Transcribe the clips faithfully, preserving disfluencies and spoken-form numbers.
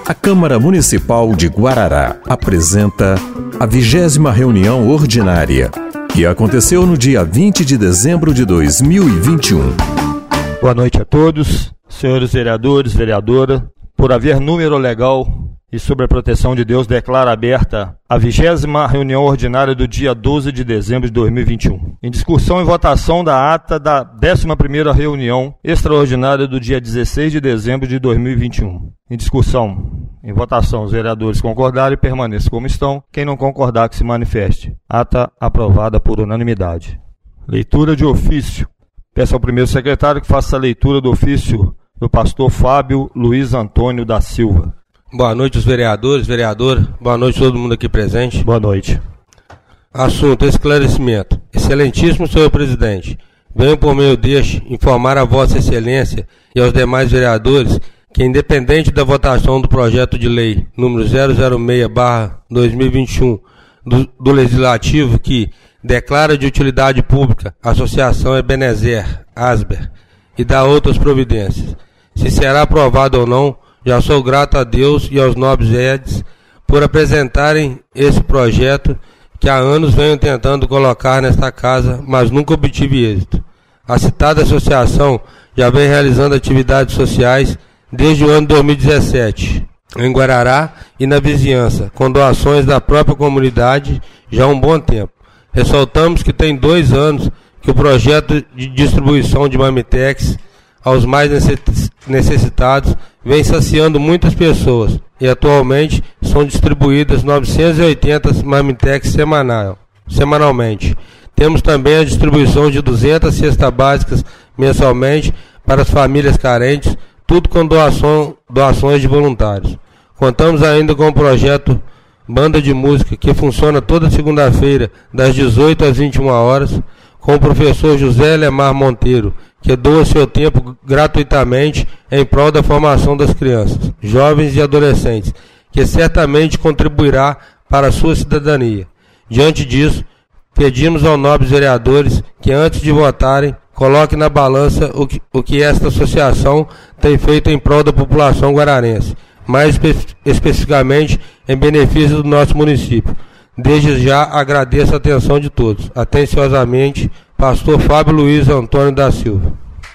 A Câmara Municipal de Guarará apresenta a vigésima reunião ordinária, que aconteceu no dia vinte de dezembro de dois mil e vinte e um. Boa noite a todos, senhores vereadores, vereadora. Por haver número legal e sob a proteção de Deus, declaro aberta a vigésima reunião ordinária do dia doze de dezembro de dois mil e vinte e um. Em discussão e votação da ata da décima primeira reunião extraordinária do dia dezesseis de dezembro de dois mil e vinte e um. Em discussão, em votação, os vereadores concordarem permaneçam como estão. Quem não concordar que se manifeste. Ata aprovada por unanimidade. Leitura de ofício. Peço ao primeiro secretário que faça a leitura do ofício do pastor Fábio Luiz Antônio da Silva. Boa noite, os vereadores, vereadora. Boa noite, todo mundo aqui presente. Boa noite. Assunto: esclarecimento. Excelentíssimo senhor presidente, venho por meio deste informar a Vossa Excelência e aos demais vereadores que, independente da votação do projeto de lei número zero zero seis barra dois mil e vinte e um do, do Legislativo, que declara de utilidade pública a Associação Ebenezer, Asber, e dá outras providências, se será aprovado ou não, já sou grato a Deus e aos nobres Edes por apresentarem esse projeto que há anos venho tentando colocar nesta casa, mas nunca obtive êxito. A citada associação já vem realizando atividades sociais desde o ano dois mil e dezessete, em Guarará e na vizinhança, com doações da própria comunidade já há um bom tempo. Ressaltamos que tem dois anos que o projeto de distribuição de Marmitex aos mais necessitados vem saciando muitas pessoas e atualmente são distribuídas novecentas e oitenta Marmitex semanal, semanalmente. Temos também a distribuição de duzentas cestas básicas mensalmente para as famílias carentes, tudo com doação, doações de voluntários. Contamos ainda com o projeto Banda de Música, que funciona toda segunda-feira, das dezoito às vinte e uma horas, com o professor José Lemar Monteiro, que doa seu tempo gratuitamente em prol da formação das crianças, jovens e adolescentes, que certamente contribuirá para a sua cidadania. Diante disso, pedimos aos nobres vereadores que, antes de votarem, coloquem na balança o que, o que esta associação tem feito em prol da população guararense, mais espe especificamente em benefício do nosso município. Desde já agradeço a atenção de todos. Atenciosamente, pastor Fábio Luiz Antônio da Silva.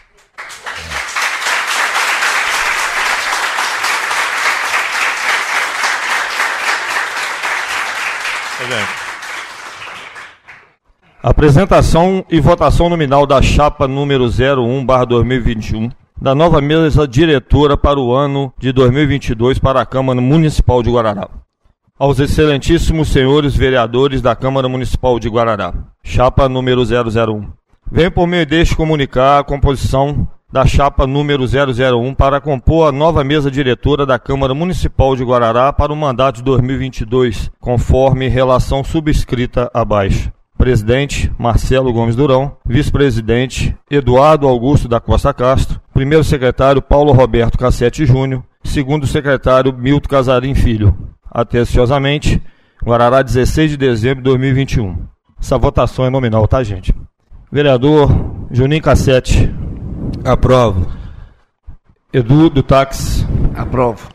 Apresentação e votação nominal da chapa número zero um barra dois mil e vinte e um da nova mesa diretora para o ano de dois mil e vinte e dois para a Câmara Municipal de Guarará. Aos excelentíssimos senhores vereadores da Câmara Municipal de Guarará, chapa número zero zero um. Venho por meio deste comunicar a composição da chapa número zero zero um para compor a nova mesa diretora da Câmara Municipal de Guarará para o mandato de dois mil e vinte e dois, conforme relação subscrita abaixo. Presidente, Marcelo Gomes Durão. Vice-presidente, Eduardo Augusto da Costa Castro. Primeiro secretário, Paulo Roberto Cassete Júnior. Segundo secretário, Milton Casarim Filho. Atenciosamente, Guarará, dezesseis de dezembro de dois mil e vinte e um. Essa votação é nominal, tá, gente? Vereador Juninho Cassete. Aprovo. Edu do Táxi. Aprovo.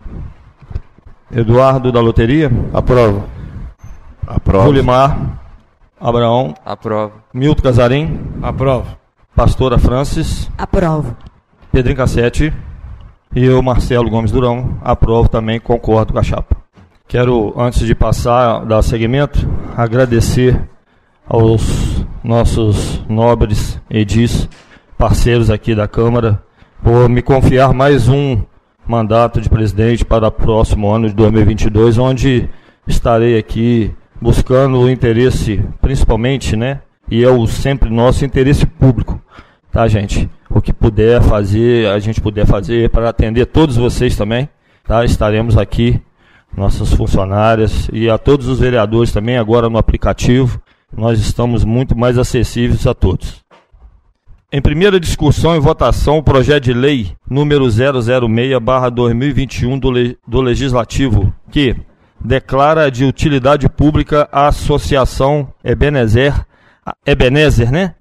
Eduardo da Loteria. Aprovo. Aprovo. Julimar Abraão. Aprovo. Milton Casarim. Aprovo. Pastora Francis. Aprovo. Pedrinho Cassete. E eu, Marcelo Gomes Durão, aprovo também, concordo com a chapa. Quero, antes de passar, dar seguimento, agradecer aos nossos nobres edis, parceiros aqui da Câmara, por me confiar mais um mandato de presidente para o próximo ano de dois mil e vinte e dois, onde estarei aqui buscando o interesse, principalmente, né, e é o sempre nosso interesse público, tá, gente? O que puder fazer, a gente puder fazer para atender todos vocês também, tá? Estaremos aqui, nossas funcionárias e a todos os vereadores também, agora no aplicativo, nós estamos muito mais acessíveis a todos. Em primeira discussão e votação, o projeto de lei número zero zero seis barra dois mil e vinte e um do, le do Legislativo, que declara de utilidade pública a Associação Ebenezer, Ebenezer, né?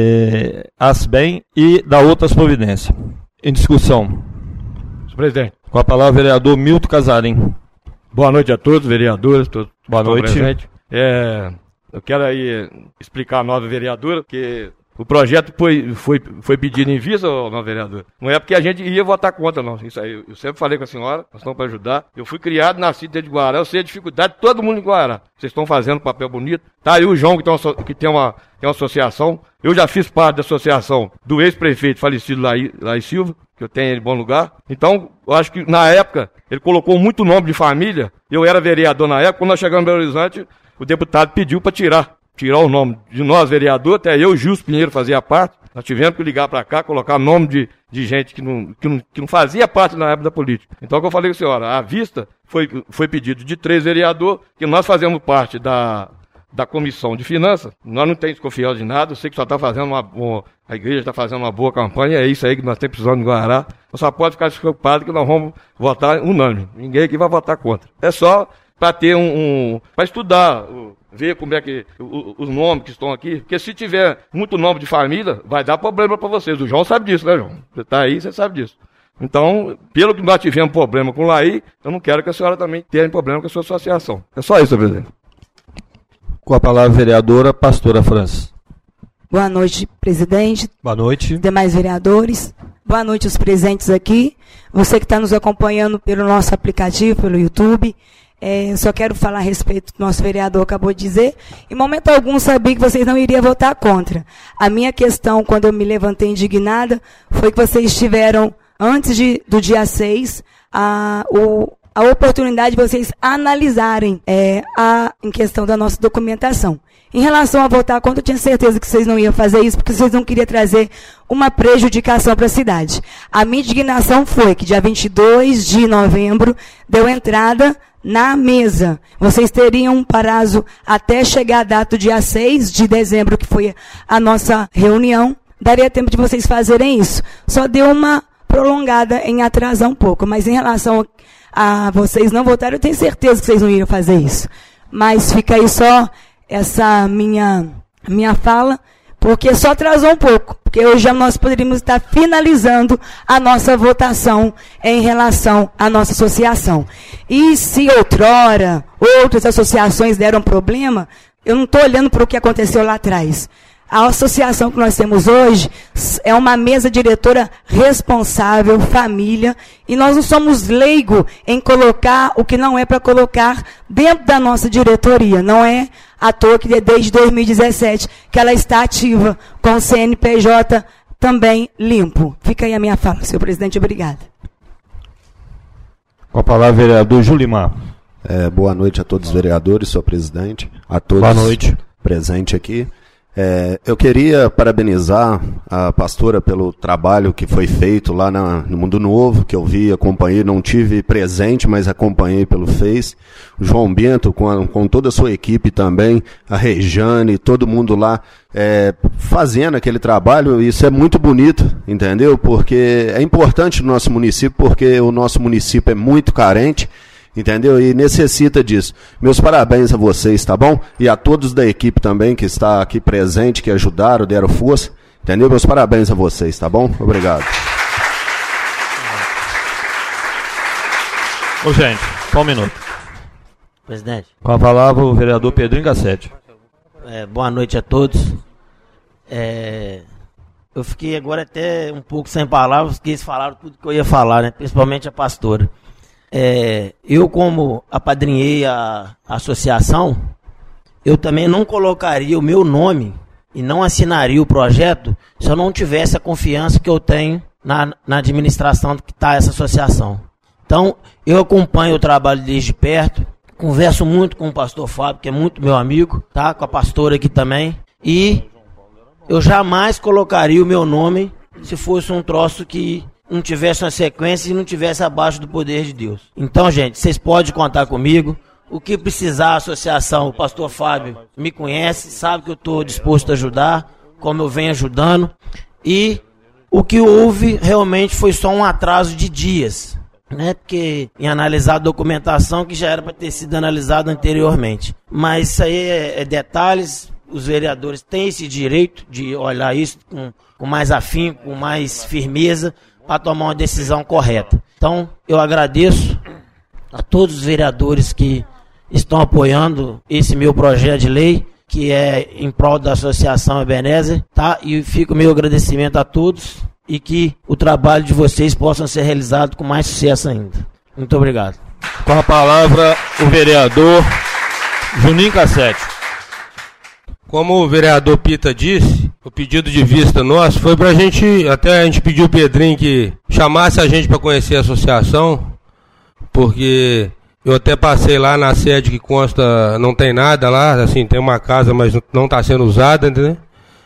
É, Asbem e da outras providências. Em discussão. Senhor presidente. Com a palavra, vereador Milton Casarim. Boa noite a todos, vereadores, todos. Boa noite. É, eu quero aí explicar a nova vereadora, que o projeto foi, foi, foi pedido em vista, nova vereadora. Não é porque a gente ia votar contra, não. Isso aí, eu sempre falei com a senhora, nós estamos para ajudar. Eu fui criado, nascido dentro de Guarará, eu sei a dificuldade de todo mundo em Guarará. Vocês estão fazendo um papel bonito. Tá aí o João, que tem uma, que tem uma, tem uma associação. Eu já fiz parte da associação do ex-prefeito falecido Laí, Laí Silva, que eu tenho ele em bom lugar. Então, eu acho que na época, ele colocou muito nome de família. Eu era vereador na época, quando nós chegamos em Belo Horizonte, o deputado pediu para tirar. Tirar o nome de nós, vereador, até eu, Gilson Pinheiro, fazia parte. Nós tivemos que ligar para cá, colocar nome de, de gente que não, que, não, que não fazia parte na época da política. Então, como eu falei com a senhora, à vista foi, foi pedido de três vereadores, que nós fazemos parte da, da comissão de finanças. Nós não temos desconfiança de nada, eu sei que só está fazendo uma, uma. A igreja está fazendo uma boa campanha, é isso aí que nós temos precisando de Guarará. Nós só pode ficar despreocupado que nós vamos votar unânime. Ninguém aqui vai votar contra. É só para ter um. um para estudar. Ver como é que o, os nomes que estão aqui, porque se tiver muito nome de família, vai dar problema para vocês. O João sabe disso, né, João? Você está aí, você sabe disso. Então, pelo que nós tivemos problema com o Laí, eu não quero que a senhora também tenha problema com a sua associação. É só isso, senhor presidente. Com a palavra, vereadora Pastora França. Boa noite, presidente. Boa noite. Demais vereadores. Boa noite os presentes aqui. Você que está nos acompanhando pelo nosso aplicativo, pelo YouTube. É, eu só quero falar a respeito do que o nosso vereador acabou de dizer. Em momento algum sabia que vocês não iriam votar contra. A minha questão, quando eu me levantei indignada, foi que vocês tiveram, antes de, do dia seis, a, o, a oportunidade de vocês analisarem é, a, em questão da nossa documentação. Em relação a votar contra, eu tinha certeza que vocês não iam fazer isso, porque vocês não queriam trazer uma prejudicação para a cidade. A minha indignação foi que dia vinte e dois de novembro deu entrada na mesa. Vocês teriam um prazo até chegar a data do dia seis de dezembro, que foi a nossa reunião. Daria tempo de vocês fazerem isso. Só deu uma prolongada em atrasar um pouco. Mas em relação a vocês não votarem, eu tenho certeza que vocês não iriam fazer isso. Mas fica aí só essa minha, minha fala, porque só atrasou um pouco. Porque hoje nós poderíamos estar finalizando a nossa votação em relação à nossa associação. E se outrora outras associações deram problema, eu não estou olhando para o que aconteceu lá atrás. A associação que nós temos hoje é uma mesa diretora responsável, família, e nós não somos leigos em colocar o que não é para colocar dentro da nossa diretoria. Não é à toa que desde dois mil e dezessete que ela está ativa com o C N P J também limpo. Fica aí a minha fala, senhor presidente. Obrigada. Com a palavra, vereador Julimar. É, boa noite a todos os vereadores, senhor presidente, a todos boa noite. Presentes aqui. É, eu queria parabenizar a pastora pelo trabalho que foi feito lá na, no Mundo Novo, que eu vi, acompanhei, não tive presente, mas acompanhei pelo Face. O João Bento, com, a, com toda a sua equipe também, a Rejane, todo mundo lá é, fazendo aquele trabalho. Isso é muito bonito, entendeu? Porque é importante no nosso município, porque o nosso município é muito carente. Entendeu? E necessita disso. Meus parabéns a vocês, tá bom? E a todos da equipe também que está aqui presente, que ajudaram, deram força. Entendeu? Meus parabéns a vocês, tá bom? Obrigado. Ô, gente, só um minuto. Presidente. Com a palavra, o vereador Pedrinho Gassete. É, boa noite a todos. É, eu fiquei agora até um pouco sem palavras, porque eles falaram tudo que eu ia falar, né? Principalmente a pastora. É, eu, como apadrinhei a, a associação, eu também não colocaria o meu nome e não assinaria o projeto se eu não tivesse a confiança que eu tenho na, na administração que está essa associação. Então, eu acompanho o trabalho desde perto, converso muito com o pastor Fábio, que é muito meu amigo, tá? Com a pastora aqui também, e eu jamais colocaria o meu nome se fosse um troço que não tivesse uma sequência e não tivesse abaixo do poder de Deus. Então, gente, vocês podem contar comigo. O que precisar, a associação, o pastor Fábio me conhece, sabe que eu estou disposto a ajudar, como eu venho ajudando. E o que houve realmente foi só um atraso de dias, né? Porque em analisar a documentação que já era para ter sido analisada anteriormente. Mas isso aí é, é detalhes. Os vereadores têm esse direito de olhar isso com, com mais afinco, com mais firmeza, para tomar uma decisão correta. Então, Então, eu agradeço a todos os vereadores que estão apoiando esse meu projeto de lei, que é em prol da Associação Ebenezer, tá? E fica o meu agradecimento a todos e que o trabalho de vocês possa ser realizado com mais sucesso ainda. Muito obrigado. Com a palavra, o vereador Juninho Cassete. Como o vereador Pita disse, o pedido de vista nosso foi pra gente, até a gente pediu o Pedrinho que chamasse a gente para conhecer a associação, porque eu até passei lá na sede que consta, não tem nada lá, assim, tem uma casa, mas não está sendo usada, entendeu?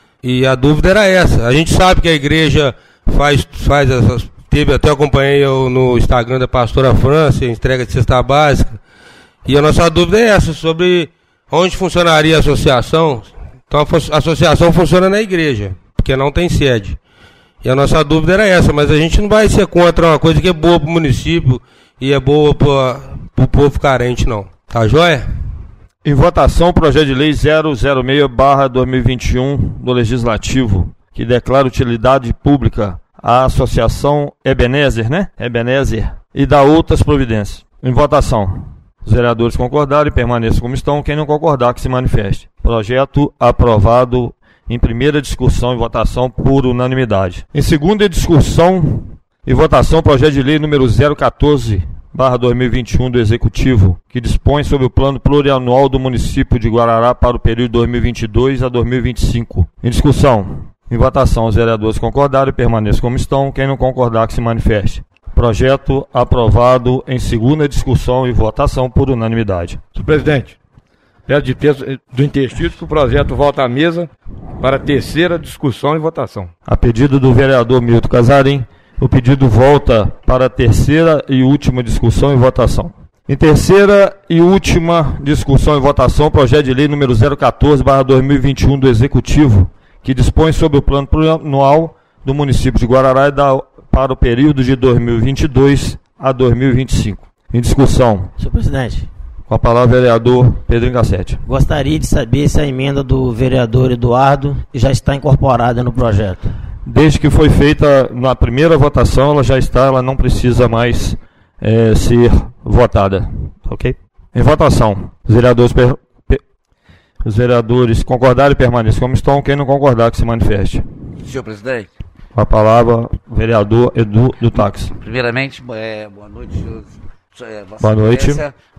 E a dúvida era essa. A gente sabe que a igreja faz, faz essas... Teve, até acompanhei eu no Instagram da pastora França, entrega de cesta básica, e a nossa dúvida é essa, sobre onde funcionaria a associação. Então a associação funciona na igreja, porque não tem sede. E a nossa dúvida era essa, mas a gente não vai ser contra uma coisa que é boa para o município e é boa para o povo carente, não. Tá joia? Em votação, o projeto de lei zero zero seis barra dois mil e vinte e um do Legislativo, que declara utilidade pública à Associação Ebenezer, né? Ebenezer, e dá outras providências. Em votação, os vereadores concordarem, permaneçam como estão. Quem não concordar, que se manifeste. Projeto aprovado em primeira discussão e votação por unanimidade. Em segunda discussão e votação, projeto de lei número zero quatorze barra dois mil e vinte e um do Executivo, que dispõe sobre o plano plurianual do município de Guarará para o período dois mil e vinte e dois a dois mil e vinte e cinco. Em discussão, em votação, os vereadores concordarem, permaneçam como estão. Quem não concordar, que se manifeste. Projeto aprovado em segunda discussão e votação por unanimidade. Senhor presidente, peço de texto do intestino que o projeto volta à mesa para terceira discussão e votação. A pedido do vereador Milton Casarim, o pedido volta para a terceira e última discussão e votação. Em terceira e última discussão e votação, projeto de lei número zero quatorze barra dois mil e vinte e um do Executivo, que dispõe sobre o plano plurianual do município de Guarará e da, para o período de dois mil e vinte e dois a dois mil e vinte e cinco. Em discussão. Senhor presidente. Com a palavra, vereador Pedro Cassete. Gostaria de saber se a emenda do vereador Eduardo já está incorporada no projeto. Desde que foi feita na primeira votação, ela já está, ela não precisa mais é, ser votada. Ok? Em votação, os vereadores, per, per, os vereadores concordarem e permaneçam como estão. Quem não concordar, que se manifeste. Senhor presidente. Com a palavra, vereador Edu do Táxi. Primeiramente, é, boa noite, senhores. É, boa noite.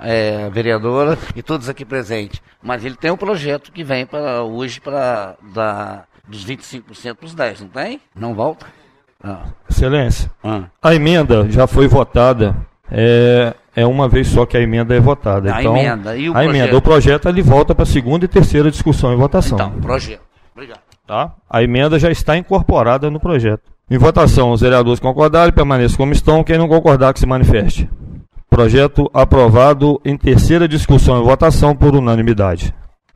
É, vereadora e todos aqui presentes. Mas ele tem um projeto que vem para hoje para dar dos vinte e cinco por cento para os dez, não tem? Não volta? Ah. Excelência. Ah. A emenda já foi votada. É, é uma vez só que a emenda é votada. A então, emenda e o a projeto? emenda, o projeto ele volta para a segunda e terceira discussão e votação. Então, projeto. Obrigado. Tá? A emenda já está incorporada no projeto. Em votação, os vereadores concordarem, permaneçam como estão. Quem não concordar, que se manifeste. Projeto aprovado em terceira discussão e votação por unanimidade.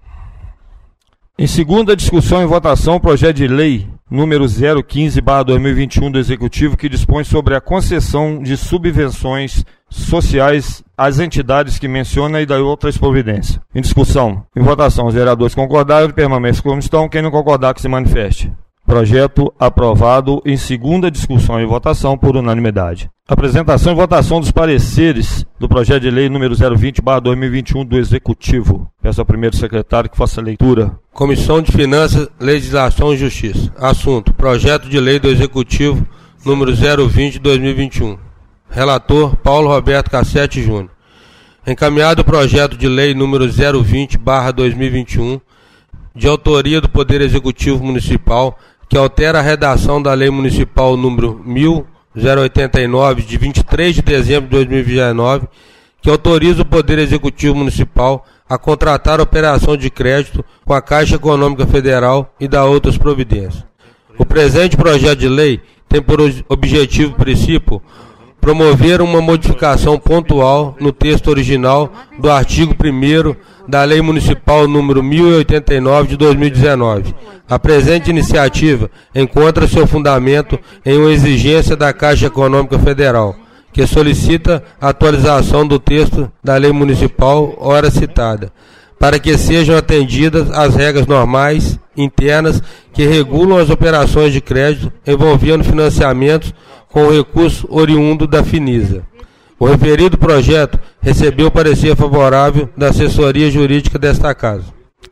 Em segunda discussão e votação, projeto de lei número zero quinze barra dois mil e vinte e um do Executivo, que dispõe sobre a concessão de subvenções sociais às entidades que menciona e da outras providências. Em discussão, em votação, os vereadores concordarem, permaneçam como estão. Quem não concordar, que se manifeste. Projeto aprovado em segunda discussão e votação por unanimidade. Apresentação e votação dos pareceres do projeto de lei número zero vinte barra dois mil e vinte e um do Executivo. Peço ao primeiro secretário que faça a leitura. Comissão de Finanças, Legislação e Justiça. Assunto: Projeto de Lei do Executivo número zero vinte barra dois mil e vinte e um. Relator: Paulo Roberto Cassete Júnior. Encaminhado o projeto de lei número zero vinte barra dois mil e vinte e um, de autoria do Poder Executivo Municipal, que altera a redação da Lei Municipal número mil oitenta e nove, de vinte e três de dezembro de dois mil e dezenove, que autoriza o Poder Executivo Municipal a contratar operação de crédito com a Caixa Econômica Federal e da outras providências. O presente projeto de lei tem por objetivo princípio promover uma modificação pontual no texto original do artigo primeiro da Lei Municipal número mil e oitenta e nove de dois mil e dezenove. A presente iniciativa encontra seu fundamento em uma exigência da Caixa Econômica Federal, que solicita a atualização do texto da Lei Municipal ora citada, para que sejam atendidas as regras normais internas que regulam as operações de crédito envolvendo financiamentos com o recurso oriundo da Finisa. O referido projeto recebeu parecer favorável da assessoria jurídica desta Casa.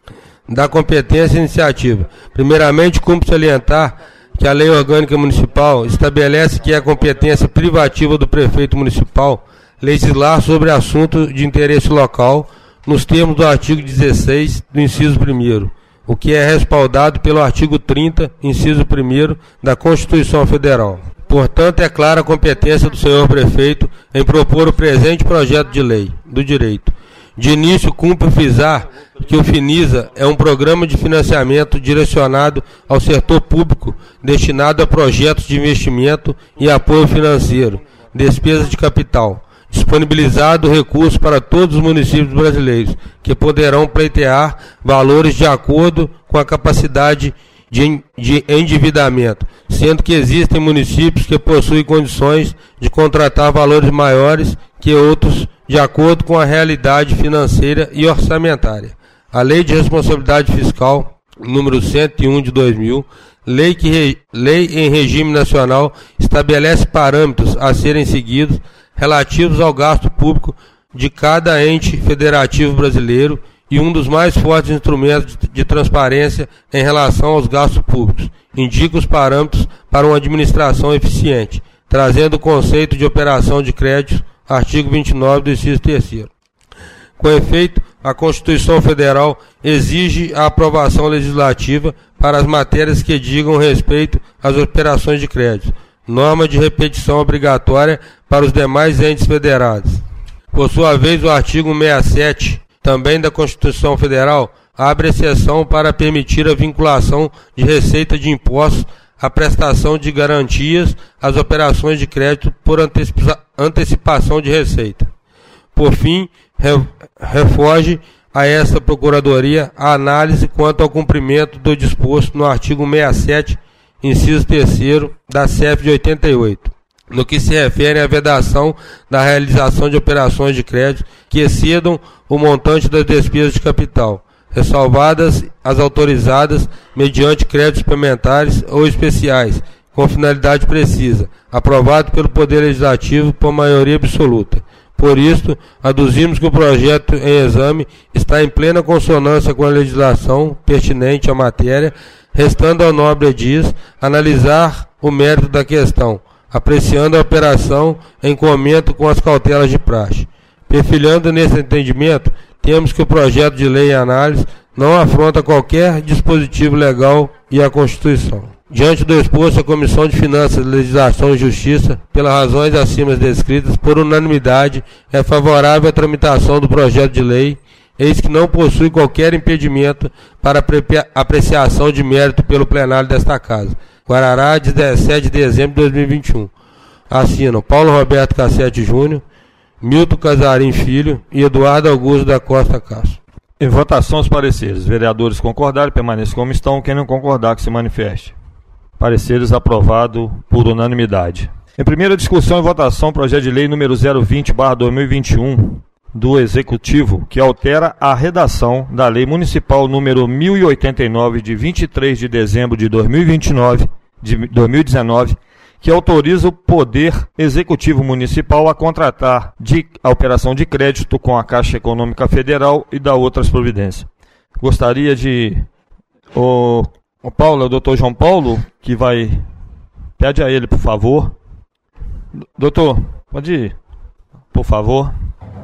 Da competência e iniciativa. Primeiramente, cumpre salientar que a Lei Orgânica Municipal estabelece que é a competência privativa do prefeito municipal legislar sobre assunto de interesse local, nos termos do artigo dezesseis do inciso primeiro, o que é respaldado pelo artigo trinta, inciso primeiro da Constituição Federal. Portanto, é clara a competência do senhor prefeito em propor o presente projeto de lei do direito. De início, cumpre frisar que o Finisa é um programa de financiamento direcionado ao setor público, destinado a projetos de investimento e apoio financeiro, despesas de capital, disponibilizado recurso para todos os municípios brasileiros, que poderão pleitear valores de acordo com a capacidade de, de endividamento, sendo que existem municípios que possuem condições de contratar valores maiores que outros, de acordo com a realidade financeira e orçamentária. A Lei de Responsabilidade Fiscal, número cento e um de dois mil, lei, que re, lei em regime nacional, estabelece parâmetros a serem seguidos relativos ao gasto público de cada ente federativo brasileiro e um dos mais fortes instrumentos de, de transparência em relação aos gastos públicos. Indica os parâmetros para uma administração eficiente, trazendo o conceito de operação de crédito, artigo vinte e nove do inciso terceiro. Com efeito, a Constituição Federal exige a aprovação legislativa para as matérias que digam respeito às operações de crédito, norma de repetição obrigatória para os demais entes federados. Por sua vez, o artigo sessenta e sete, também da Constituição Federal, abre exceção para permitir a vinculação de receita de impostos à prestação de garantias às operações de crédito por antecipa- antecipação de receita. Por fim, re- refoge a esta Procuradoria a análise quanto ao cumprimento do disposto no artigo sessenta e sete, inciso terceiro da C E F de oitenta e oito, no que se refere à vedação da realização de operações de crédito que excedam o montante das despesas de capital, ressalvadas as autorizadas mediante créditos suplementares ou especiais, com finalidade precisa, aprovado pelo Poder Legislativo por maioria absoluta. Por isso, aduzimos que o projeto em exame está em plena consonância com a legislação pertinente à matéria, restando ao nobre edis analisar o mérito da questão, apreciando a operação em comento com as cautelas de praxe. Perfilhando nesse entendimento, temos que o projeto de lei em análise não afronta qualquer dispositivo legal e a Constituição. Diante do exposto, a Comissão de Finanças, Legislação e Justiça, pelas razões acima descritas, por unanimidade, é favorável à tramitação do projeto de lei, eis que não possui qualquer impedimento para apreciação de mérito pelo plenário desta Casa. Guarará, dezessete de dezembro de dois mil e vinte e um. Assinam Paulo Roberto Cassete Júnior, Milton Casarim Filho e Eduardo Augusto da Costa Castro. Em votação, os pareceres. Vereadores concordarem, permaneçam como estão. Quem não concordar, que se manifeste. Pareceres aprovado por unanimidade. Em primeira discussão e votação, projeto de lei número zero vinte barra dois mil e vinte e um do Executivo, que altera a redação da Lei Municipal número mil e oitenta e nove, de vinte e três de dezembro de dois mil e vinte e nove, de dois mil e dezenove, que autoriza o Poder Executivo Municipal a contratar de, a operação de crédito com a Caixa Econômica Federal e da outras providências. Gostaria de... O, o Paulo, o doutor João Paulo, que vai... Pede a ele, por favor. Doutor, pode ir, por favor.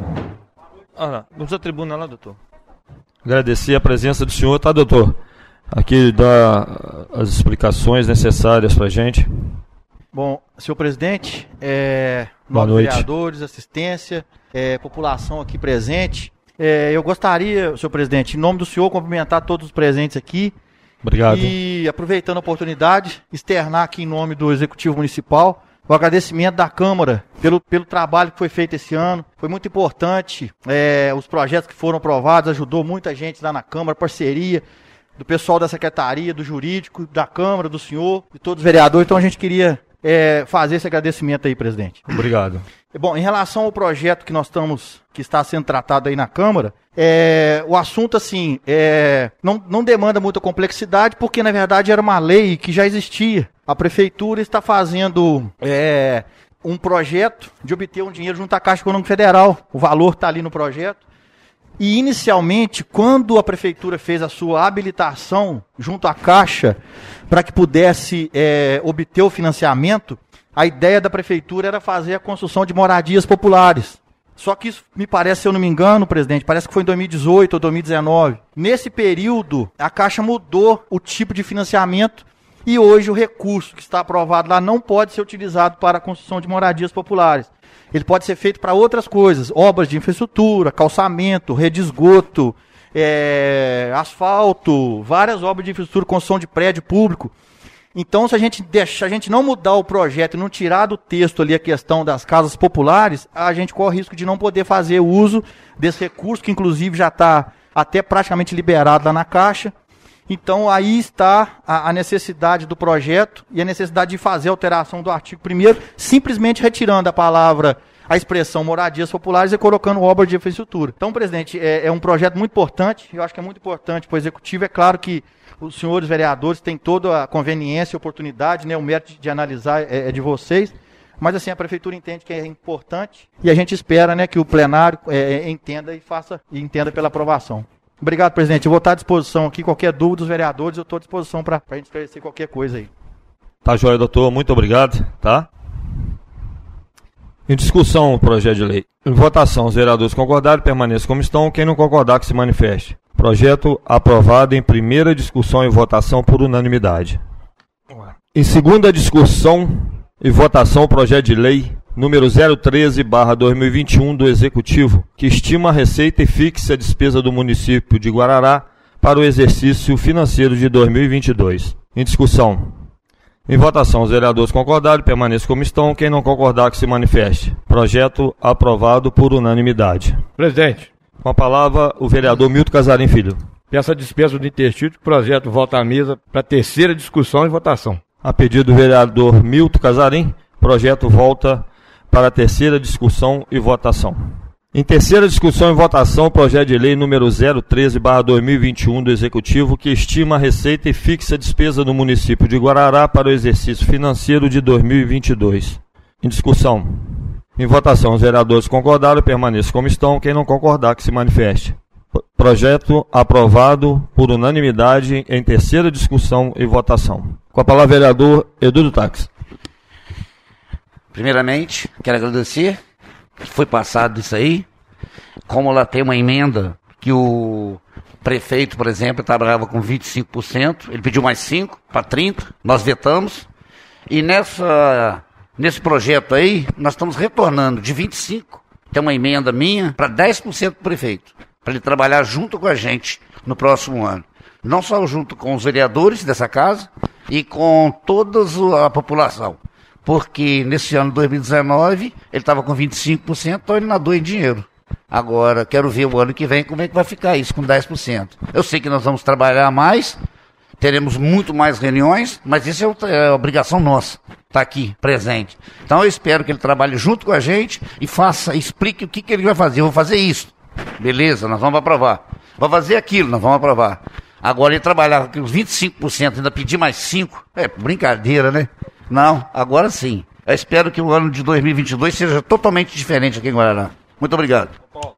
Ah, não, vamos à tribuna lá, doutor. Agradecer a presença do senhor, tá, doutor? Aqui dá as explicações necessárias para a gente. Bom, senhor presidente, é, Boa nove noite. vereadores, assistência, é, população aqui presente. É, eu gostaria, senhor presidente, em nome do senhor, cumprimentar todos os presentes aqui. Obrigado. E, aproveitando a oportunidade, externar aqui em nome do Executivo Municipal o agradecimento da Câmara pelo, pelo trabalho que foi feito esse ano. Foi muito importante, é, os projetos que foram aprovados, ajudou muita gente lá na Câmara, parceria do pessoal da Secretaria, do Jurídico, da Câmara, do senhor, de todos os vereadores. Então a gente queria é, fazer esse agradecimento aí, presidente. Obrigado. Bom, em relação ao projeto que nós estamos, que está sendo tratado aí na Câmara, é, o assunto, assim, é, não, não demanda muita complexidade, porque, na verdade, era uma lei que já existia A prefeitura está fazendo é, um projeto de obter um dinheiro junto à Caixa Econômica Federal. O valor está ali no projeto. E, inicialmente, quando a prefeitura fez a sua habilitação junto à Caixa para que pudesse é, obter o financiamento, a ideia da prefeitura era fazer a construção de moradias populares. Só que isso, me parece, se eu não me engano, presidente, parece que foi em dois mil e dezoito ou dois mil e dezenove. Nesse período, a Caixa mudou o tipo de financiamento e hoje o recurso que está aprovado lá não pode ser utilizado para a construção de moradias populares. Ele pode ser feito para outras coisas, obras de infraestrutura, calçamento, rede de esgoto, é, asfalto, várias obras de infraestrutura, construção de prédio público. Então, se a gente deixar, a gente não mudar o projeto e não tirar do texto ali a questão das casas populares, a gente corre o risco de não poder fazer uso desse recurso, que inclusive já está até praticamente liberado lá na Caixa. Então, aí está a, a necessidade do projeto e a necessidade de fazer a alteração do artigo primeiro, simplesmente retirando a palavra, a expressão moradias populares e colocando obra de infraestrutura. Então, presidente, é, é um projeto muito importante, eu acho que é muito importante para o Executivo. É claro que os senhores vereadores têm toda a conveniência e oportunidade, né, o mérito de, de analisar é, é de vocês, mas assim, a Prefeitura entende que é importante e a gente espera, né, que o plenário é, entenda e faça e entenda pela aprovação. Obrigado, presidente. Eu vou estar à disposição aqui. Qualquer dúvida dos vereadores, eu estou à disposição para a gente esclarecer qualquer coisa aí. Tá joia, doutor. Muito obrigado. Tá? Em discussão o projeto de lei. Em votação, os vereadores concordarem, permaneçam como estão. Quem não concordar, que se manifeste. Projeto aprovado em primeira discussão e votação por unanimidade. Em segunda discussão e votação, o projeto de lei número zero treze barra dois mil e vinte e um do Executivo, que estima a receita e fixa a despesa do município de Guarará para o exercício financeiro de dois mil e vinte e dois. Em discussão. Em votação, os vereadores concordarem, permaneçam como estão. Quem não concordar, que se manifeste. Projeto aprovado por unanimidade. Presidente. Com a palavra, o vereador Milton Casarim Filho. Peço a dispensa do intertítulo, projeto volta à mesa para terceira discussão e votação. A pedido do vereador Milton Casarim, projeto volta para a terceira discussão e votação. Em terceira discussão e votação, o projeto de lei número zero treze barra dois mil e vinte e um do Executivo, que estima a receita e fixa a despesa do município de Guarará para o exercício financeiro de dois mil e vinte e dois. Em discussão. Em votação, os vereadores concordaram, permaneçam como estão. Quem não concordar, que se manifeste. Projeto aprovado por unanimidade em terceira discussão e votação. Com a palavra, vereador Edu do Táxi. Primeiramente, quero agradecer que foi passado isso aí. Como lá tem uma emenda que o prefeito, por exemplo, trabalhava com vinte e cinco por cento, ele pediu mais cinco para trinta por cento, nós vetamos. E nessa, nesse projeto aí, nós estamos retornando de vinte e cinco por cento, tem uma emenda minha, para dez por cento do prefeito, para ele trabalhar junto com a gente no próximo ano. Não só junto com os vereadores dessa casa e com toda a população. Porque nesse ano de dois mil e dezenove, ele estava com vinte e cinco por cento, então ele nadou em dinheiro. Agora, quero ver o ano que vem como é que vai ficar isso, com dez por cento. Eu sei que nós vamos trabalhar mais, teremos muito mais reuniões, mas isso é, é obrigação nossa, estar aqui, presente. Então eu espero que ele trabalhe junto com a gente e faça, explique o que, que ele vai fazer. Eu vou fazer isso. Beleza, nós vamos aprovar. Vou fazer aquilo, nós vamos aprovar. Agora ele trabalhar com os vinte e cinco por cento, ainda pedir mais cinco por cento, é brincadeira, né? Não, agora sim. Eu espero que o ano de dois mil e vinte e dois seja totalmente diferente aqui em Guarará. Muito obrigado.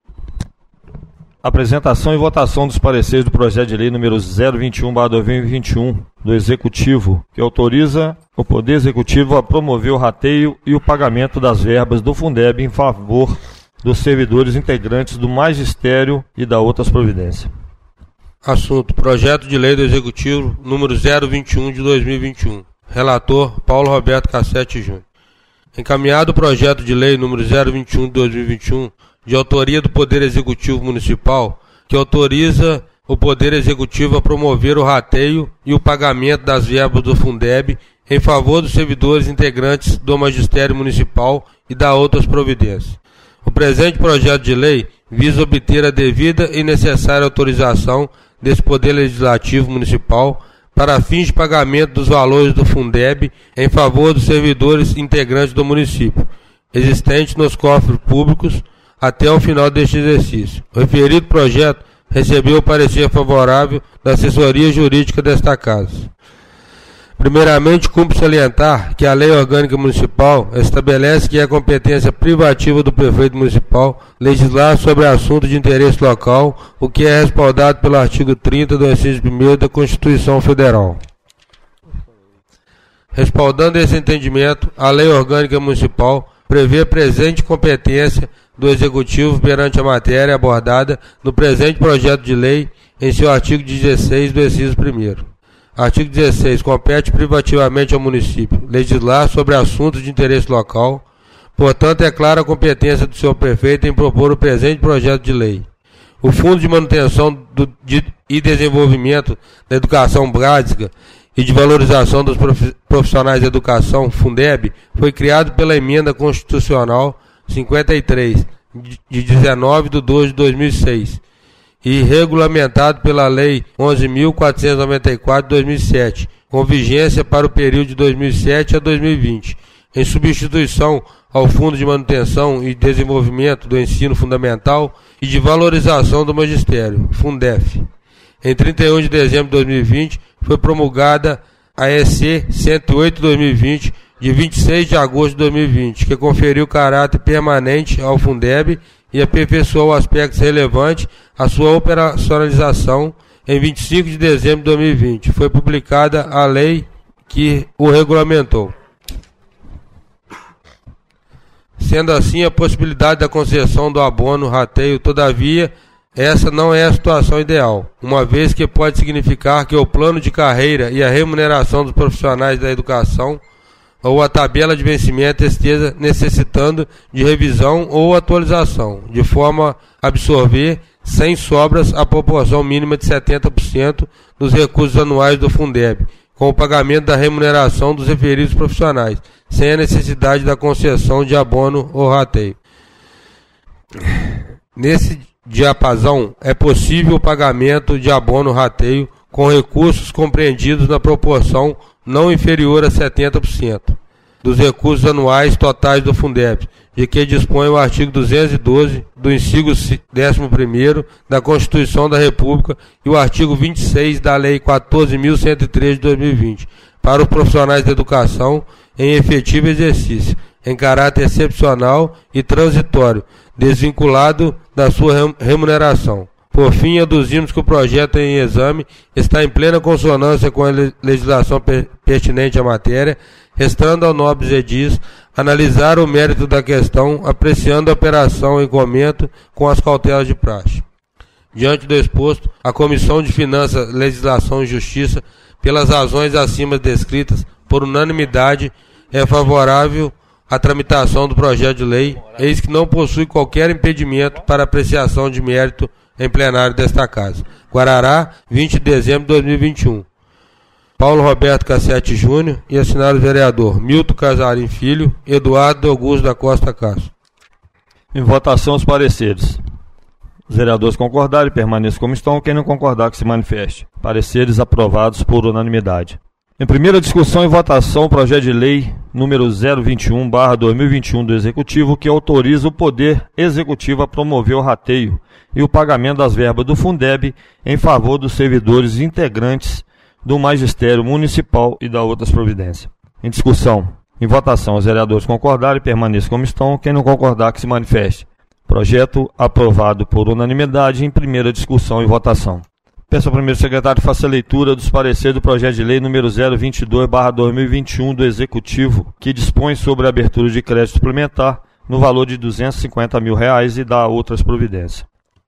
Apresentação e votação dos pareceres do projeto de lei número zero vinte e um barra dois mil e vinte e um do Executivo, que autoriza o Poder Executivo a promover o rateio e o pagamento das verbas do Fundeb em favor dos servidores integrantes do Magistério e da outras providências. Assunto: Projeto de Lei do Executivo número zero vinte e um de dois mil e vinte e um. Relator Paulo Roberto Cassete Júnior. Encaminhado o projeto de lei número zero vinte e um de dois mil e vinte e um, de autoria do Poder Executivo Municipal, que autoriza o Poder Executivo a promover o rateio e o pagamento das verbas do Fundeb em favor dos servidores integrantes do Magistério Municipal e da outras providências. O presente projeto de lei visa obter a devida e necessária autorização desse Poder Legislativo Municipal para fins de pagamento dos valores do Fundeb em favor dos servidores integrantes do município, existentes nos cofres públicos até o final deste exercício. O referido projeto recebeu o parecer favorável da assessoria jurídica desta casa. Primeiramente, cumpre salientar que a Lei Orgânica Municipal estabelece que é competência privativa do prefeito municipal legislar sobre assuntos de interesse local, o que é respaldado pelo artigo trinta do inciso primeiro da Constituição Federal. Respaldando esse entendimento, a Lei Orgânica Municipal prevê a presente competência do Executivo perante a matéria abordada no presente projeto de lei em seu artigo dezesseis do inciso primeiro. Artigo dezesseis. Compete privativamente ao município legislar sobre assuntos de interesse local. Portanto, é clara a competência do senhor prefeito em propor o presente projeto de lei. O Fundo de Manutenção do, de, e Desenvolvimento da Educação Básica e de Valorização dos Profissionais de Educação, Fundeb, foi criado pela Emenda Constitucional cinquenta e três, de dezenove de doze de dois mil e seis, e regulamentado pela Lei onze mil quatrocentos e noventa e quatro de dois mil e sete, com vigência para o período de dois mil e sete a dois mil e vinte, em substituição ao Fundo de Manutenção e Desenvolvimento do Ensino Fundamental e de Valorização do Magistério, Fundef. Em trinta e um de dezembro de dois mil e vinte, foi promulgada a E C cento e oito de dois mil e vinte, de vinte e seis de agosto de dois mil e vinte, que conferiu caráter permanente ao Fundeb e aperfeiçoou aspectos relevantes à sua operacionalização. Em vinte e cinco de dezembro de dois mil e vinte, foi publicada a lei que o regulamentou. Sendo assim, a possibilidade da concessão do abono rateio, todavia, essa não é a situação ideal, uma vez que pode significar que o plano de carreira e a remuneração dos profissionais da educação ou a tabela de vencimento esteja necessitando de revisão ou atualização, de forma a absorver, sem sobras, a proporção mínima de setenta por cento dos recursos anuais do Fundeb, com o pagamento da remuneração dos referidos profissionais, sem a necessidade da concessão de abono ou rateio. Nesse diapasão, é possível o pagamento de abono rateio com recursos compreendidos na proporção não inferior a setenta por cento dos recursos anuais totais do Fundeb, de que dispõe o artigo duzentos e doze do inciso décimo primeiro da Constituição da República e o artigo vinte e seis da Lei quatorze mil cento e treze de dois mil e vinte, para os profissionais da educação em efetivo exercício, em caráter excepcional e transitório, desvinculado da sua remuneração. Por fim, aduzimos que o projeto em exame está em plena consonância com a legislação pertinente à matéria, restando ao nobre edis analisar o mérito da questão, apreciando a operação em comento com as cautelas de praxe. Diante do exposto, a Comissão de Finanças, Legislação e Justiça, pelas razões acima descritas, por unanimidade, é favorável à tramitação do projeto de lei, eis que não possui qualquer impedimento para apreciação de mérito em plenário desta Casa. Guarará, vinte de dezembro de dois mil e vinte e um. Paulo Roberto Cassete Júnior e assinado o vereador Milton Casarim Filho, Eduardo Augusto da Costa Castro. Em votação, os pareceres. Os vereadores concordarem, permaneçam como estão. Quem não concordar, que se manifeste. Pareceres aprovados por unanimidade. Em primeira discussão e votação, o projeto de lei número zero vinte e um barra dois mil e vinte e um do Executivo, que autoriza o Poder Executivo a promover o rateio e o pagamento das verbas do Fundeb em favor dos servidores integrantes do Magistério Municipal e da outras providências. Em discussão, em votação, os vereadores concordarem, permaneçam como estão. Quem não concordar, que se manifeste. Projeto aprovado por unanimidade em primeira discussão e votação. Peço ao primeiro secretário que faça a leitura dos pareceres do projeto de lei número zero vinte e dois barra dois mil e vinte e um do Executivo, que dispõe sobre a abertura de crédito suplementar no valor de duzentos e cinquenta mil reais e dá outras providências.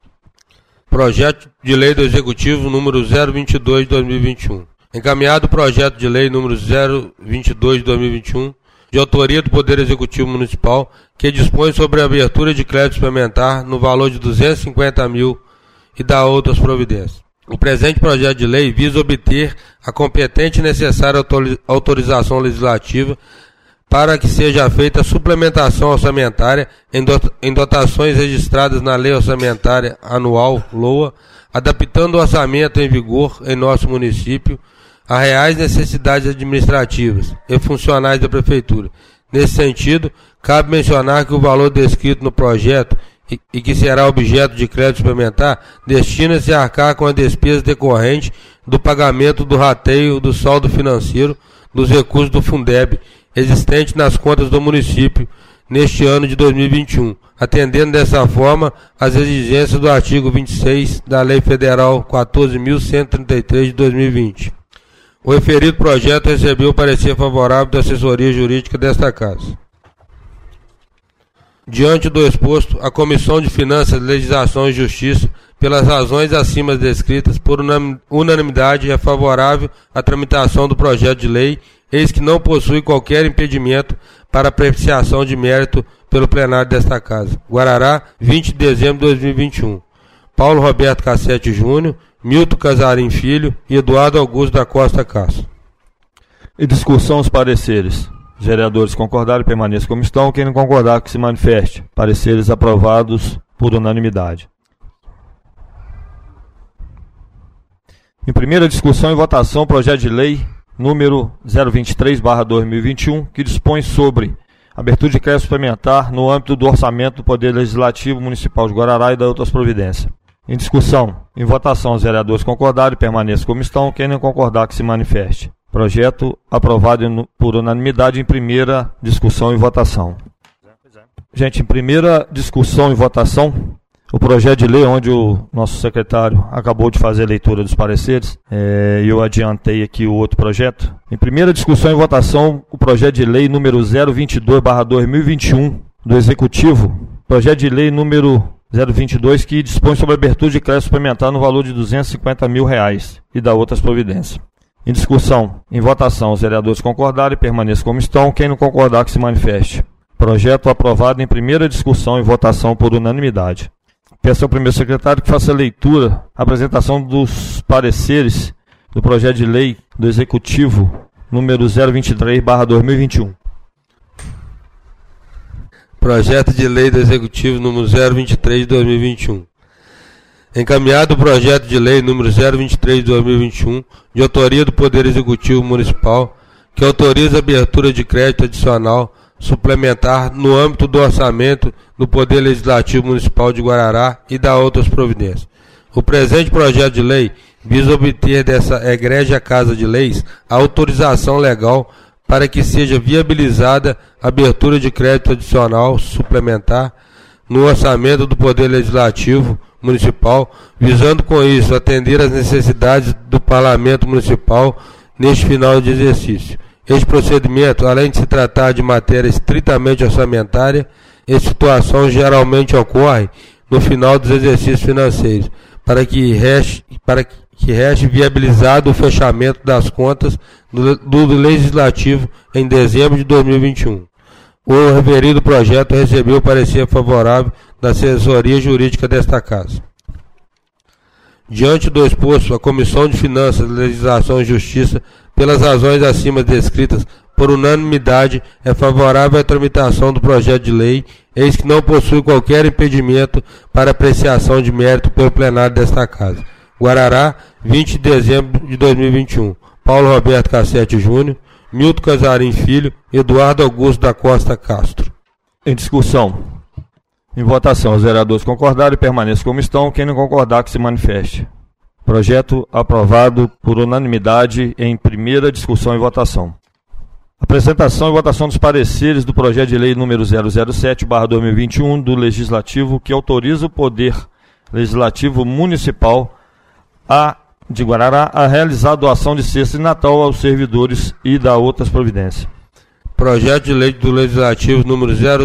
Projeto de lei do Executivo número zero vinte e dois de dois mil e vinte e um. Encaminhado o projeto de lei número zero vinte e dois de dois mil e vinte e um, de autoria do Poder Executivo Municipal, que dispõe sobre a abertura de crédito suplementar no valor de duzentos e cinquenta mil e dá outras providências. O presente projeto de lei visa obter a competente e necessária autorização legislativa para que seja feita a suplementação orçamentária em dotações registradas na Lei Orçamentária Anual, LOA, adaptando o orçamento em vigor em nosso município a reais necessidades administrativas e funcionais da Prefeitura. Nesse sentido, cabe mencionar que o valor descrito no projeto e, e que será objeto de crédito suplementar destina-se a arcar com a despesa decorrente do pagamento do rateio do saldo financeiro dos recursos do Fundeb existente nas contas do município neste ano de dois mil e vinte e um, atendendo dessa forma às exigências do artigo vinte e seis da Lei Federal quatorze mil cento e trinta e três de dois mil e vinte. O referido projeto recebeu o parecer favorável da assessoria jurídica desta Casa. Diante do exposto, a Comissão de Finanças, Legislação e Justiça, pelas razões acima descritas, por unanimidade, é favorável à tramitação do projeto de lei, eis que não possui qualquer impedimento para apreciação de mérito pelo plenário desta Casa. Guarará, vinte de dezembro de dois mil e vinte e um. Paulo Roberto Cassete Júnior, Milton Casarim Filho e Eduardo Augusto da Costa Castro. Em discussão, os pareceres. Os vereadores concordaram, permaneçam como estão. Quem não concordar, que se manifeste. Pareceres aprovados por unanimidade. Em primeira discussão e votação, projeto de lei número zero vinte e três barra dois mil e vinte e um, que dispõe sobre abertura de crédito suplementar no âmbito do orçamento do Poder Legislativo Municipal de Guarará e da outras providências. Em discussão, em votação, os vereadores concordaram e permaneçam como estão. Quem não concordar, que se manifeste. Projeto aprovado por unanimidade em primeira discussão e votação. Gente, em primeira discussão e votação, o projeto de lei, onde o nosso secretário acabou de fazer a leitura dos pareceres, e é, eu adiantei aqui o outro projeto. Em primeira discussão e votação, o projeto de lei número zero vinte e dois barra dois mil e vinte e um do Executivo, projeto de lei número zero vinte e dois, que dispõe sobre a abertura de crédito suplementar no valor de duzentos e cinquenta mil reais e da outras providências. Em discussão, em votação, os vereadores concordaram e permaneçam como estão. Quem não concordar, que se manifeste. Projeto aprovado em primeira discussão e votação por unanimidade. Peço ao primeiro secretário que faça a leitura, a apresentação dos pareceres do projeto de lei do Executivo número zero vinte e três barra dois mil e vinte e um. Projeto de lei do Executivo número zero vinte e três de dois mil e vinte e um. Encaminhado o projeto de lei número zero vinte e três de dois mil e vinte e um, de autoria do Poder Executivo Municipal, que autoriza a abertura de crédito adicional suplementar no âmbito do orçamento do Poder Legislativo Municipal de Guarará e da outras providências. O presente projeto de lei visa obter dessa egrégia Casa de Leis a autorização legal para que seja viabilizada a abertura de crédito adicional suplementar no orçamento do Poder Legislativo Municipal, visando com isso atender às necessidades do Parlamento Municipal neste final de exercício. Este procedimento, além de se tratar de matéria estritamente orçamentária, essa situação geralmente ocorre no final dos exercícios financeiros, para que reste, para que reste viabilizado o fechamento das contas do, do Legislativo em dezembro de dois mil e vinte e um. O referido projeto recebeu o parecer favorável da assessoria jurídica desta Casa. Diante do exposto, a Comissão de Finanças, Legislação e Justiça, pelas razões acima descritas, por unanimidade, é favorável à tramitação do projeto de lei, eis que não possui qualquer impedimento para apreciação de mérito pelo plenário desta Casa. Guarará, vinte de dezembro de dois mil e vinte e um. Paulo Roberto Cassete Júnior, Milton Casarim Filho, Eduardo Augusto da Costa Castro. Em discussão. Em votação, os vereadores concordaram e permaneçam como estão. Quem não concordar, que se manifeste. Projeto aprovado por unanimidade em primeira discussão e votação. Apresentação e votação dos pareceres do projeto de lei número zero zero sete barra dois mil e vinte e um do Legislativo, que autoriza o Poder Legislativo Municipal a, de Guarará a realizar doação de cesta de Natal aos servidores e da outras providências. Projeto de lei do Legislativo número zero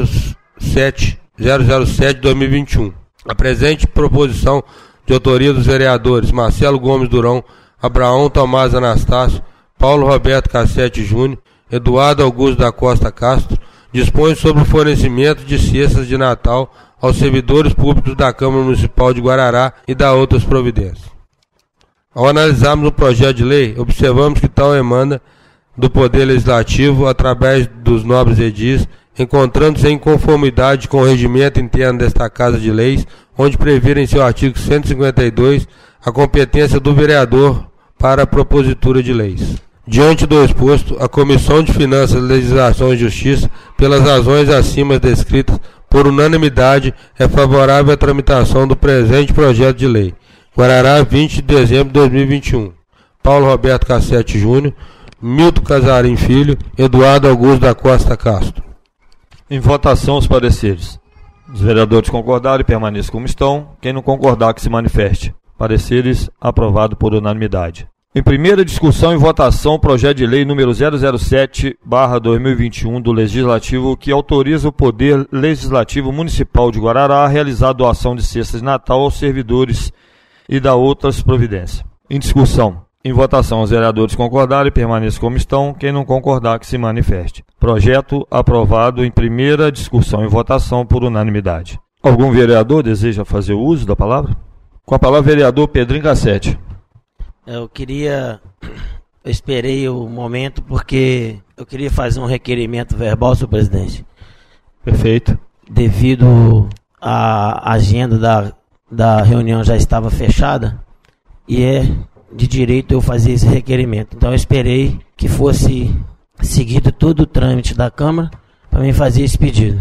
zero sete de dois mil e vinte e um. A presente proposição de autoria dos vereadores Marcelo Gomes Durão, Abraão Tomás Anastácio, Paulo Roberto Cassete Júnior, Eduardo Augusto da Costa Castro, dispõe sobre o fornecimento de cestas de Natal aos servidores públicos da Câmara Municipal de Guarará e da outras providências. Ao analisarmos o projeto de lei, observamos que tal emana do Poder Legislativo, através dos nobres edis, encontrando-se em conformidade com o regimento interno desta Casa de Leis, onde prevê em seu artigo cento e cinquenta e dois a competência do vereador para a propositura de leis. Diante do exposto, a Comissão de Finanças, Legislação e Justiça, pelas razões acima descritas, por unanimidade, é favorável à tramitação do presente projeto de lei. Guarará, vinte de dezembro de dois mil e vinte e um. Paulo Roberto Cassete Júnior, Milton Casarim Filho, Eduardo Augusto da Costa Castro. Em votação, os pareceres. Os vereadores concordarem, permaneçam como estão. Quem não concordar, que se manifeste. Pareceres aprovado por unanimidade. Em primeira discussão e votação, o projeto de lei número zero zero sete barra dois mil e vinte e um do Legislativo, que autoriza o Poder Legislativo Municipal de Guarará a realizar doação de cestas de Natal aos servidores e da outras providências. Em discussão. Em votação, os vereadores concordarem, permaneçam como estão. Quem não concordar, que se manifeste. Projeto aprovado em primeira discussão e votação por unanimidade. Algum vereador deseja fazer uso da palavra? Com a palavra, vereador Pedrinho Gassete. Eu queria... Eu esperei o momento porque eu queria fazer um requerimento verbal, senhor presidente. Perfeito. Devido à agenda da, da reunião já estava fechada e é de direito eu fazer esse requerimento. Então eu esperei que fosse seguido todo o trâmite da Câmara para mim fazer esse pedido.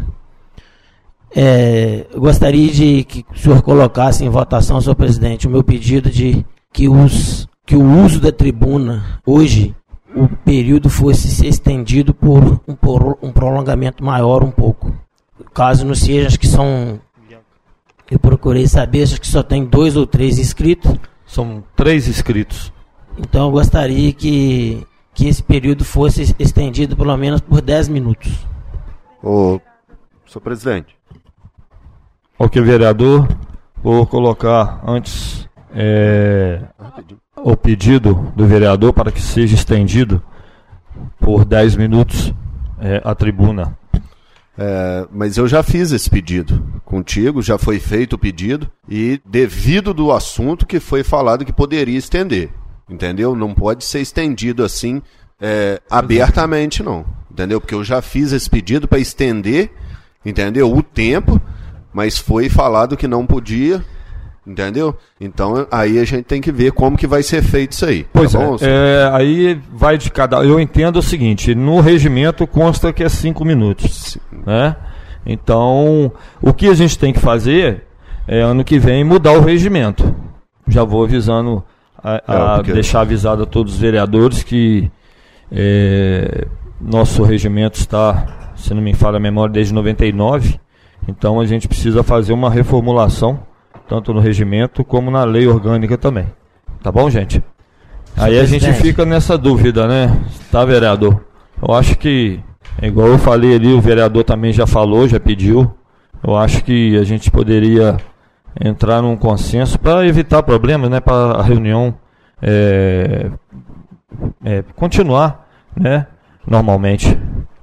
É, eu gostaria de que o senhor colocasse em votação, senhor presidente, o meu pedido de que, os, que o uso da tribuna hoje, o período fosse ser estendido por um, por um prolongamento maior um pouco. Caso não seja, acho que são... Eu procurei saber, acho que só tem dois ou três inscritos. São três inscritos. Então eu gostaria que, que esse período fosse estendido pelo menos por dez minutos. Ô, senhor presidente. Ok, vereador. Vou colocar antes é, o pedido do vereador para que seja estendido por dez minutos é, a tribuna. É, mas eu já fiz esse pedido contigo, já foi feito o pedido e devido do assunto que foi falado que poderia estender, entendeu? Não pode ser estendido assim é, abertamente não, entendeu? Porque eu já fiz esse pedido para estender, entendeu? O tempo, mas foi falado que não podia, entendeu? Então aí a gente tem que ver como que vai ser feito isso aí. Pois tá bom, é, é, aí vai de cada... Eu entendo o seguinte, no regimento consta que é cinco minutos, né? Então, o que a gente tem que fazer é ano que vem mudar o regimento. Já vou avisando, a, a é, porque... deixar avisado a todos os vereadores que é, nosso regimento está, se não me falha a memória, desde noventa e nove, então a gente precisa fazer uma reformulação tanto no regimento como na lei orgânica também. Tá bom, gente? Aí a gente fica nessa dúvida, né? Tá, vereador? Eu acho que, igual eu falei ali, o vereador também já falou, já pediu. Eu acho que a gente poderia entrar num consenso para evitar problemas, né? Para a reunião é, é, continuar, né? Normalmente.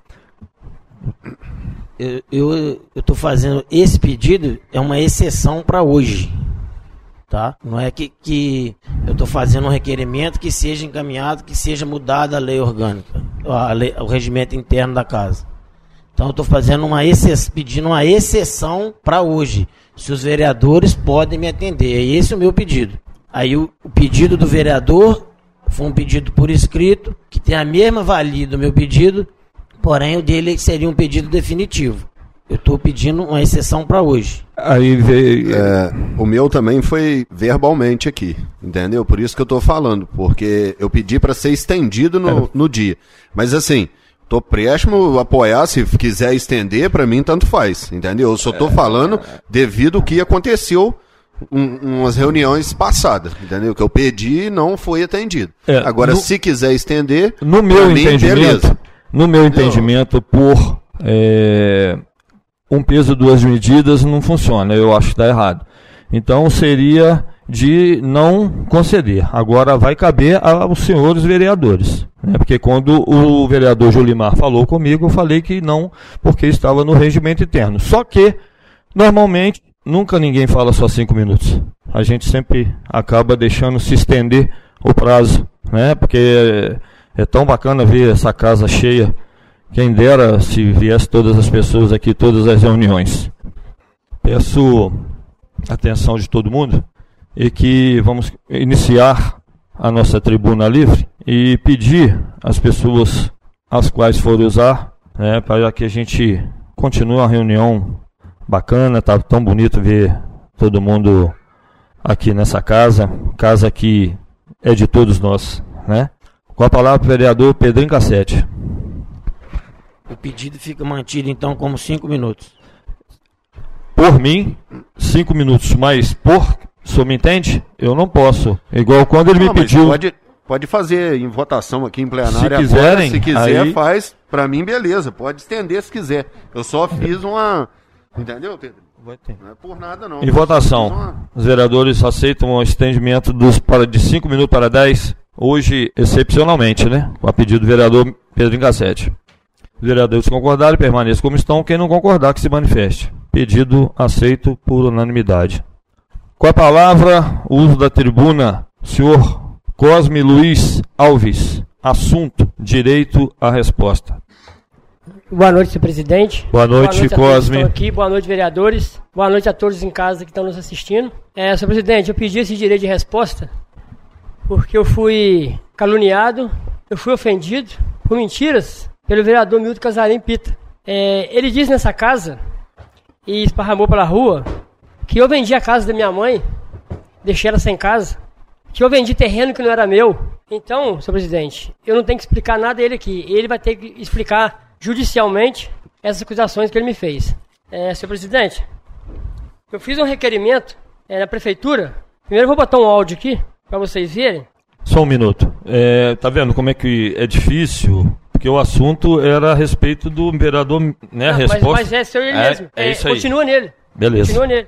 Eu estou fazendo esse pedido, é uma exceção para hoje, tá? Não é que, que eu estou fazendo um requerimento que seja encaminhado, que seja mudada a lei orgânica, a lei, o regimento interno da casa. Então eu estou fazendo uma exceção, pedindo uma exceção para hoje, se os vereadores podem me atender. É esse o meu pedido. Aí o, o pedido do vereador foi um pedido por escrito, que tem a mesma valia do meu pedido, porém o dele seria um pedido definitivo. Eu estou pedindo uma exceção para hoje. Aí veio, é, o meu também foi verbalmente aqui, entendeu? Por isso que eu estou falando, porque eu pedi para ser estendido no, no dia. Mas assim, estou próximo a apoiar, se quiser estender, para mim tanto faz, entendeu? Eu só estou falando devido ao que aconteceu um, umas reuniões passadas, entendeu? Que eu pedi e não foi atendido. É, Agora, no, se quiser estender, no meu entendimento, beleza. No meu entendimento, por é, um peso, duas medidas, não funciona. Eu acho que está errado. Então, seria de não conceder. Agora, vai caber aos senhores vereadores. Né? Porque quando o vereador Julimar falou comigo, eu falei que não, porque estava no regimento interno. Só que, normalmente, nunca ninguém fala só cinco minutos. A gente sempre acaba deixando se estender o prazo, né? Porque... É tão bacana ver essa casa cheia. Quem dera se viesse todas as pessoas aqui, todas as reuniões. Peço a atenção de todo mundo e que vamos iniciar a nossa tribuna livre e pedir às pessoas as quais forem usar, né, para que a gente continue a reunião bacana. Está tão bonito ver todo mundo aqui nessa casa, casa que é de todos nós, né? Com a palavra o vereador Pedrinho Cassete. O pedido fica mantido, então, como cinco minutos. Por mim, cinco minutos, mas por, o senhor me entende? Eu não posso. Igual quando ele não, me pediu... Pode, pode fazer em votação aqui em plenária. Se quiserem, agora, se quiser, aí... faz. Pra mim, beleza. Pode estender se quiser. Eu só fiz uma... Entendeu, Pedro? Vai ter. Não é por nada, não. Em votação, uma... os vereadores aceitam o estendimento dos, para, de cinco minutos para dez, hoje, excepcionalmente, né? A pedido do vereador Pedrinho Cassete. Os vereadores concordarem, permaneçam como estão. Quem não concordar, que se manifeste. Pedido aceito por unanimidade. Com a palavra, uso da tribuna, senhor Cosme Luiz Alves. Assunto, direito à resposta. Boa noite, senhor presidente. Boa noite, Boa noite Cosme. Aqui. Boa noite, vereadores. Boa noite a todos em casa que estão nos assistindo. É, senhor presidente, eu pedi esse direito de resposta porque eu fui caluniado, eu fui ofendido por mentiras pelo vereador Milton Casarim Pita. É, ele disse nessa casa e esparramou pela rua que eu vendi a casa da minha mãe, deixei ela sem casa, que eu vendi terreno que não era meu. Então, senhor presidente, eu não tenho que explicar nada a ele aqui. Ele vai ter que explicar judicialmente essas acusações que ele me fez. É, senhor presidente, eu fiz um requerimento é, na prefeitura. Primeiro eu vou botar um áudio aqui, para vocês verem. Só um minuto. É, tá vendo como é que é difícil? Porque o assunto era a respeito do vereador, né? A resposta. Mas, mas é seu ele é, mesmo. É, é isso aí. Continua nele. Beleza. Continua nele.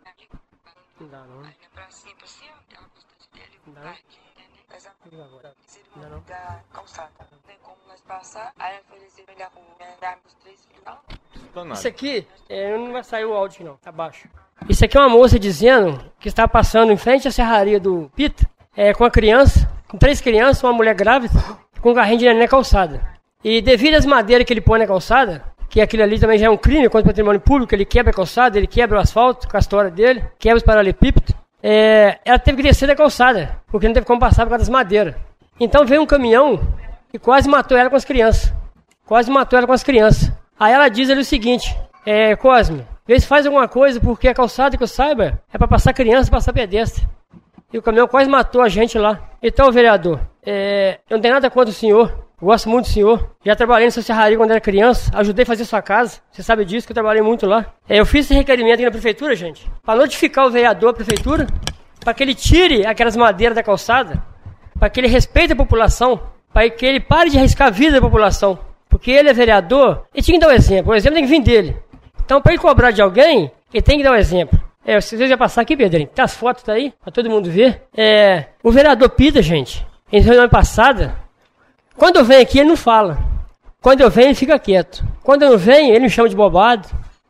Isso aqui, é, não vai sair o áudio não, tá baixo. Isso aqui é uma moça dizendo que está passando em frente à serraria do Pita, é, com a criança, com três crianças, uma mulher grávida, com um carrinho de neném na calçada. E devido às madeiras que ele põe na calçada, que aquilo ali também já é um crime contra o patrimônio público, ele quebra a calçada, ele quebra o asfalto com a história dele, quebra os paralelepípedos, é, ela teve que descer da calçada, porque não teve como passar por causa das madeiras. Então veio um caminhão e quase matou ela com as crianças. Quase matou ela com as crianças. Aí ela diz ali o seguinte, é, Cosme, vê se faz alguma coisa, porque a calçada que eu saiba é para passar criança e passar pedestre. E o caminhão quase matou a gente lá. Então, vereador, é, eu não tenho nada contra o senhor, gosto muito do senhor. Já trabalhei nessa serraria quando era criança, ajudei a fazer sua casa, você sabe disso, que eu trabalhei muito lá. É, eu fiz esse requerimento aqui na prefeitura, gente, para notificar o vereador, a prefeitura, para que ele tire aquelas madeiras da calçada, para que ele respeite a população, para que ele pare de arriscar a vida da população. Porque ele é vereador, ele tinha que dar o exemplo, o exemplo tem que vir dele. Então, para ele cobrar de alguém, ele tem que dar o exemplo. É, vocês vão passar aqui, Pedrinho, tá as fotos tá aí, para todo mundo ver. É, o vereador Pita, gente, em reunião passada, quando eu venho aqui, ele não fala. Quando eu venho, ele fica quieto. Quando eu não venho, ele me chama de bobado.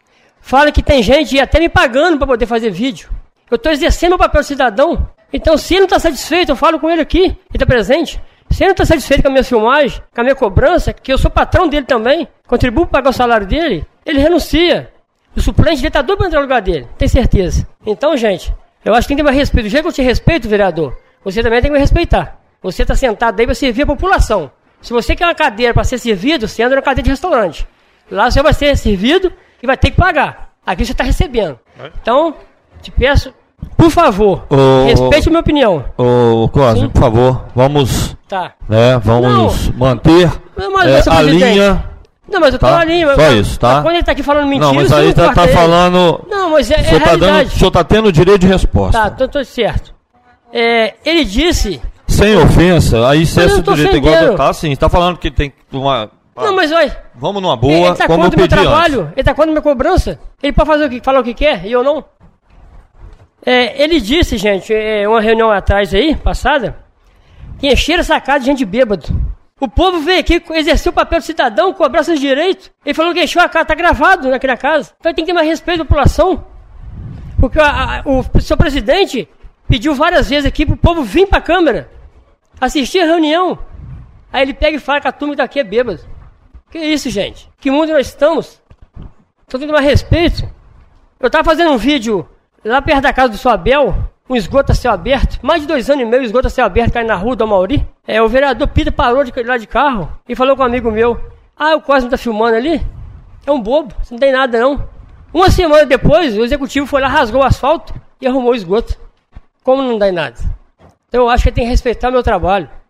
Fala que tem gente até me pagando para poder fazer vídeo. Eu estou exercendo meu papel de cidadão. Então, se ele não está satisfeito, eu falo com ele aqui, ele está presente. Se ele não está satisfeito com a minha filmagem, com a minha cobrança, que eu sou patrão dele também, contribuo para pagar o salário dele, ele renuncia. O suplente dele está doido para entrar no lugar dele, tem certeza. Então, gente, eu acho que tem que ter mais respeito. Do jeito que eu te respeito, vereador, você também tem que me respeitar. Você está sentado aí para servir a população. Se você quer uma cadeira para ser servido, você anda na cadeira de restaurante. Lá você vai ser servido e vai ter que pagar. Aqui você está recebendo. Então, te peço, por favor, ô, respeite a minha opinião. Ô, Cosme, por favor, vamos, tá. né, vamos não, manter não, mas, é, a linha. Não, mas eu tô tá? na linha. Só mas, isso, tá? Mas quando ele tá aqui falando mentira, não, mas aí tá, tá falando... Não, mas é, é o senhor tá realidade. dando, o senhor tá tendo direito de resposta. Tá, tô, tô certo. É, ele disse... Sem ofensa, aí cessa o direito ofendendo. igual... Tá, sim, você tá falando que tem uma... Não, mas olha... Vamos numa boa, ele, ele tá como eu contra o meu pedi trabalho, antes. ele tá contra a minha cobrança. Ele pode fazer o que, falar o que quer, e eu não. É, ele disse, gente, é, uma reunião atrás aí, passada, que encheram essa casa de gente bêbado. O povo veio aqui exercer o papel de cidadão, cobrar seus direitos. Ele falou que encheu a casa, tá gravado naquela casa. Então tem que ter mais respeito à população. Porque a, a, o seu presidente pediu várias vezes aqui pro povo vir pra Câmara, assistir a reunião. Aí ele pega e fala que a turma daqui é bêbado. Que isso, gente? Que mundo nós estamos? Então tem que ter mais respeito. Eu tava fazendo um vídeo lá perto da casa do seu Abel, um esgoto a céu aberto, mais de dois anos e meio, esgoto a céu aberto, caindo na rua do Amauri. É, o vereador Pita parou de lá de carro e falou com um amigo meu, ah, o Cosme tá filmando ali? É um bobo, isso não tem nada não. Uma semana depois, o executivo foi lá, rasgou o asfalto e arrumou o esgoto. Como não dá em nada? Então eu acho que ele tem que respeitar o meu trabalho.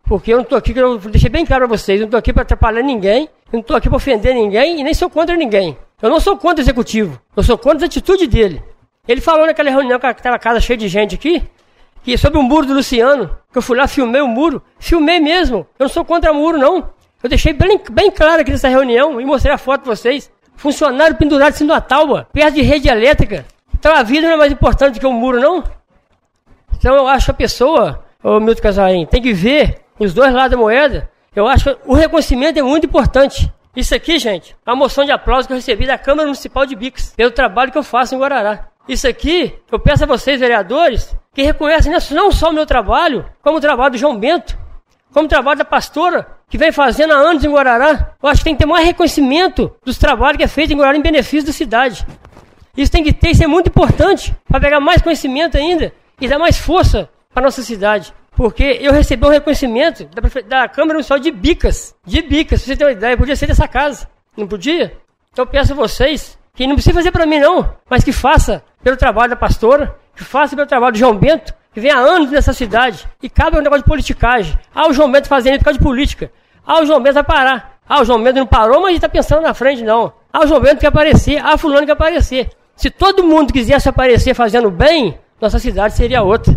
Porque eu não estou aqui, eu deixei bem claro para vocês, eu não estou aqui para atrapalhar ninguém, eu não estou aqui para ofender ninguém e nem sou contra ninguém. Eu não sou contra o executivo, eu sou contra a atitude dele. Ele falou naquela reunião com aquela casa cheia de gente aqui, que sobre o muro do Luciano, que eu fui lá, filmei o muro, filmei mesmo, eu não sou contra o muro não. Eu deixei bem, bem claro aqui nessa reunião e mostrei a foto para vocês. Funcionário pendurado assim numa tábua, perto de rede elétrica. Então a vida não é mais importante que o muro não? Então eu acho que a pessoa, ô Milton Casarim, tem que ver os dois lados da moeda. Eu acho que o reconhecimento é muito importante. Isso aqui, gente, é uma moção de aplauso que eu recebi da Câmara Municipal de Bicas, pelo trabalho que eu faço em Guarará. Isso aqui, eu peço a vocês, vereadores, que reconhecem não só o meu trabalho, como o trabalho do João Bento, como o trabalho da pastora, que vem fazendo há anos em Guarará. Eu acho que tem que ter mais reconhecimento dos trabalhos que é feito em Guarará em benefício da cidade. Isso tem que ter, isso é muito importante, para pegar mais conhecimento ainda e dar mais força para a nossa cidade. Porque eu recebi um reconhecimento da, prefe... da Câmara Municipal de Bicas, de Bicas, pra você ter uma ideia, podia ser dessa casa, não podia? Então eu peço a vocês, que não precisa fazer para mim não, mas que faça pelo trabalho da pastora, que faça pelo trabalho do João Bento, que vem há anos nessa cidade, e cabe um negócio de politicagem. Ah, o João Bento fazendo isso por causa de política. Ah, o João Bento vai parar. Ah, o João Bento não parou, mas está pensando na frente, não. Ah, o João Bento quer aparecer. Ah, fulano quer aparecer. Se todo mundo quisesse aparecer fazendo bem, nossa cidade seria outra.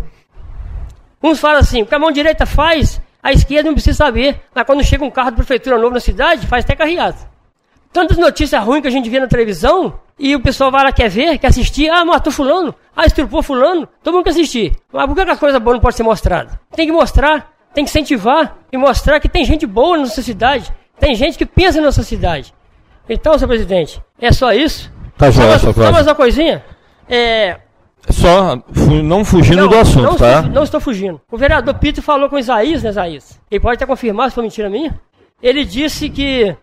Uns falam assim, o que a mão direita faz, a esquerda não precisa saber. Mas quando chega um carro de prefeitura novo na cidade, faz até carreata. Tantas notícias ruins que a gente vê na televisão, e o pessoal vai lá, quer ver, quer assistir. Ah, matou fulano. Ah, estrupou fulano. Todo mundo quer assistir. Mas por que a coisa boa não pode ser mostrada? Tem que mostrar, tem que incentivar e mostrar que tem gente boa na nossa cidade. Tem gente que pensa na nossa cidade. Então, senhor presidente, é só isso. Tá joia, só, só mais uma coisinha. É... Só fu não fugindo não, do assunto, não tá? Estou, não estou fugindo. O vereador Pito falou com o Isaías, né, Isaías? Ele pode até confirmar se for mentira minha. Ele disse que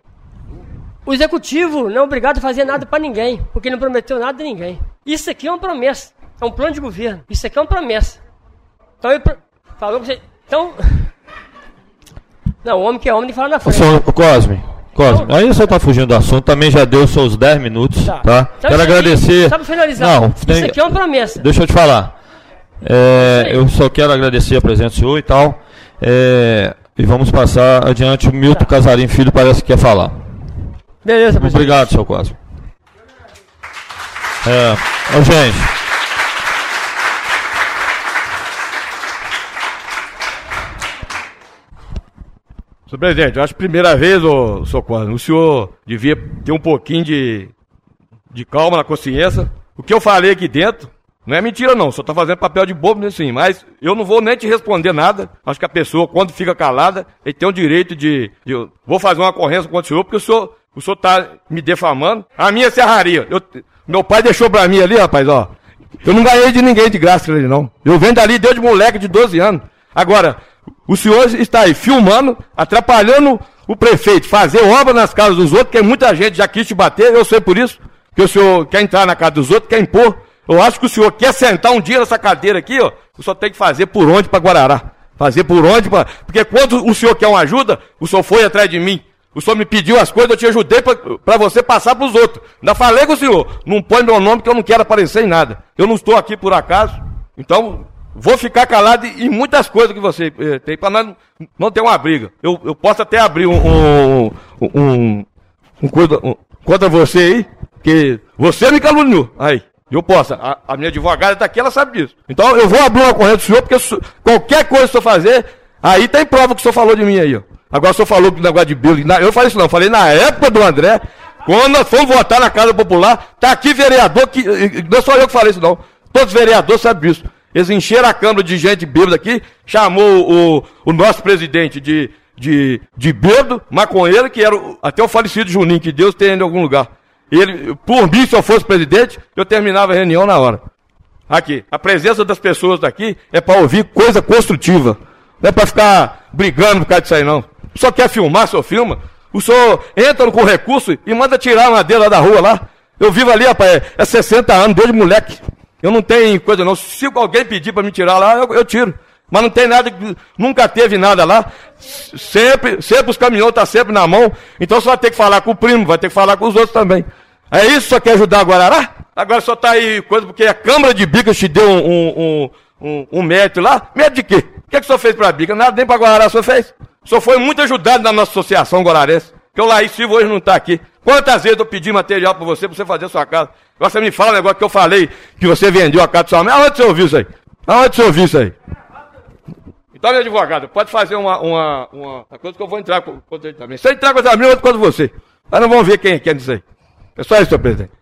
o executivo não é obrigado a fazer nada para ninguém, porque não prometeu nada a ninguém. Isso aqui é uma promessa, é um plano de governo. Isso aqui é uma promessa. Então ele falou que você... Então... Não, o homem que é homem, ele fala na frente. Senhor Cosme, Cosme, então, aí você está fugindo do assunto, também já deu os seus dez minutos, tá? tá? Então, Quero agradecer... Aqui, só para finalizar, não, isso tem... aqui é uma promessa. Deixa eu te falar. É, eu só quero agradecer a presença do senhor e tal. É, e vamos passar adiante. O Milton tá. Casarim Filho parece que quer falar. Beleza, presidente. Obrigado, senhor Cosme. É, ó, gente... Senhor presidente, eu acho que primeira vez, ô, senhor Cosme, o senhor devia ter um pouquinho de, de calma na consciência. O que eu falei aqui dentro não é mentira não, o senhor está fazendo papel de bobo nisso sim, mas eu não vou nem te responder nada. Acho que a pessoa, quando fica calada, ele tem o direito de... de vou fazer uma ocorrência contra o senhor, porque o senhor o senhor está me defamando. A minha serraria, eu, meu pai deixou para mim ali, rapaz, ó. Eu não ganhei de ninguém de graça ali não. Eu venho dali desde moleque de doze anos. Agora... O senhor está aí filmando, atrapalhando o prefeito, fazer obra nas casas dos outros, que muita gente já quis te bater, eu sei por isso, que o senhor quer entrar na casa dos outros, quer impor. Eu acho que o senhor quer sentar um dia nessa cadeira aqui, ó, o senhor tem que fazer por onde para Guarará. Fazer por onde, pra... porque quando o senhor quer uma ajuda, o senhor foi atrás de mim. O senhor me pediu as coisas, eu te ajudei para você passar para os outros. Ainda falei com o senhor, não põe meu nome que eu não quero aparecer em nada. Eu não estou aqui por acaso, então... Vou ficar calado em muitas coisas que você eh, tem, para nós não, não ter uma briga. Eu, eu posso até abrir um, um, um, um coisa um, contra você aí, que você me caluniou. Aí, eu posso. A, a minha advogada está aqui, ela sabe disso. Então eu vou abrir uma corrente do senhor, porque su, qualquer coisa que o senhor fazer, aí tem prova que o senhor falou de mim aí. Ó. Agora o senhor falou do negócio de building. Eu falei isso não, eu falei na época do André, quando nós fomos votar na Casa Popular, tá aqui vereador, que não sou eu que falei isso não. Todos os vereadores sabem disso. Eles encheram a Câmara de gente bêbada aqui, chamou o, o nosso presidente de, de, de bêbado, maconheiro, que era o, até o falecido Juninho, que Deus tenha em algum lugar. Ele, por mim, se eu fosse presidente, eu terminava a reunião na hora. Aqui, a presença das pessoas daqui é para ouvir coisa construtiva. Não é para ficar brigando por causa disso aí, não. Só quer filmar, senhor filma. O senhor entra com recurso e manda tirar a madeira lá da rua lá. Eu vivo ali, rapaz, é sessenta anos, desde moleque. Eu não tenho coisa não. Se alguém pedir para me tirar lá, eu, eu tiro. Mas não tem nada, nunca teve nada lá. Sempre, sempre os caminhões estão tá sempre na mão. Então você vai ter que falar com o primo, vai ter que falar com os outros também. É isso? Só quer ajudar a Guarará? Agora só está aí coisa porque a Câmara de Bicas te deu um, um, um, um mérito lá. Mérito de quê? que, que o senhor fez para a Bica? Nada, nem para Guarará o senhor fez. O senhor foi muito ajudado na nossa associação guararense, que o Laís Silva hoje não está aqui. Quantas vezes eu pedi material para você, para você fazer a sua casa? Agora você me fala um negócio que eu falei, que você vendeu a casa do sua mãe. Aonde você ouviu isso aí? Aonde você ouviu isso aí? Então, meu advogado, pode fazer uma, uma, uma coisa que eu vou entrar contra ele também. Se eu entrar contra mim, eu vou contra você. Mas não vamos ver quem, quem é disso aí. É só isso, senhor presidente.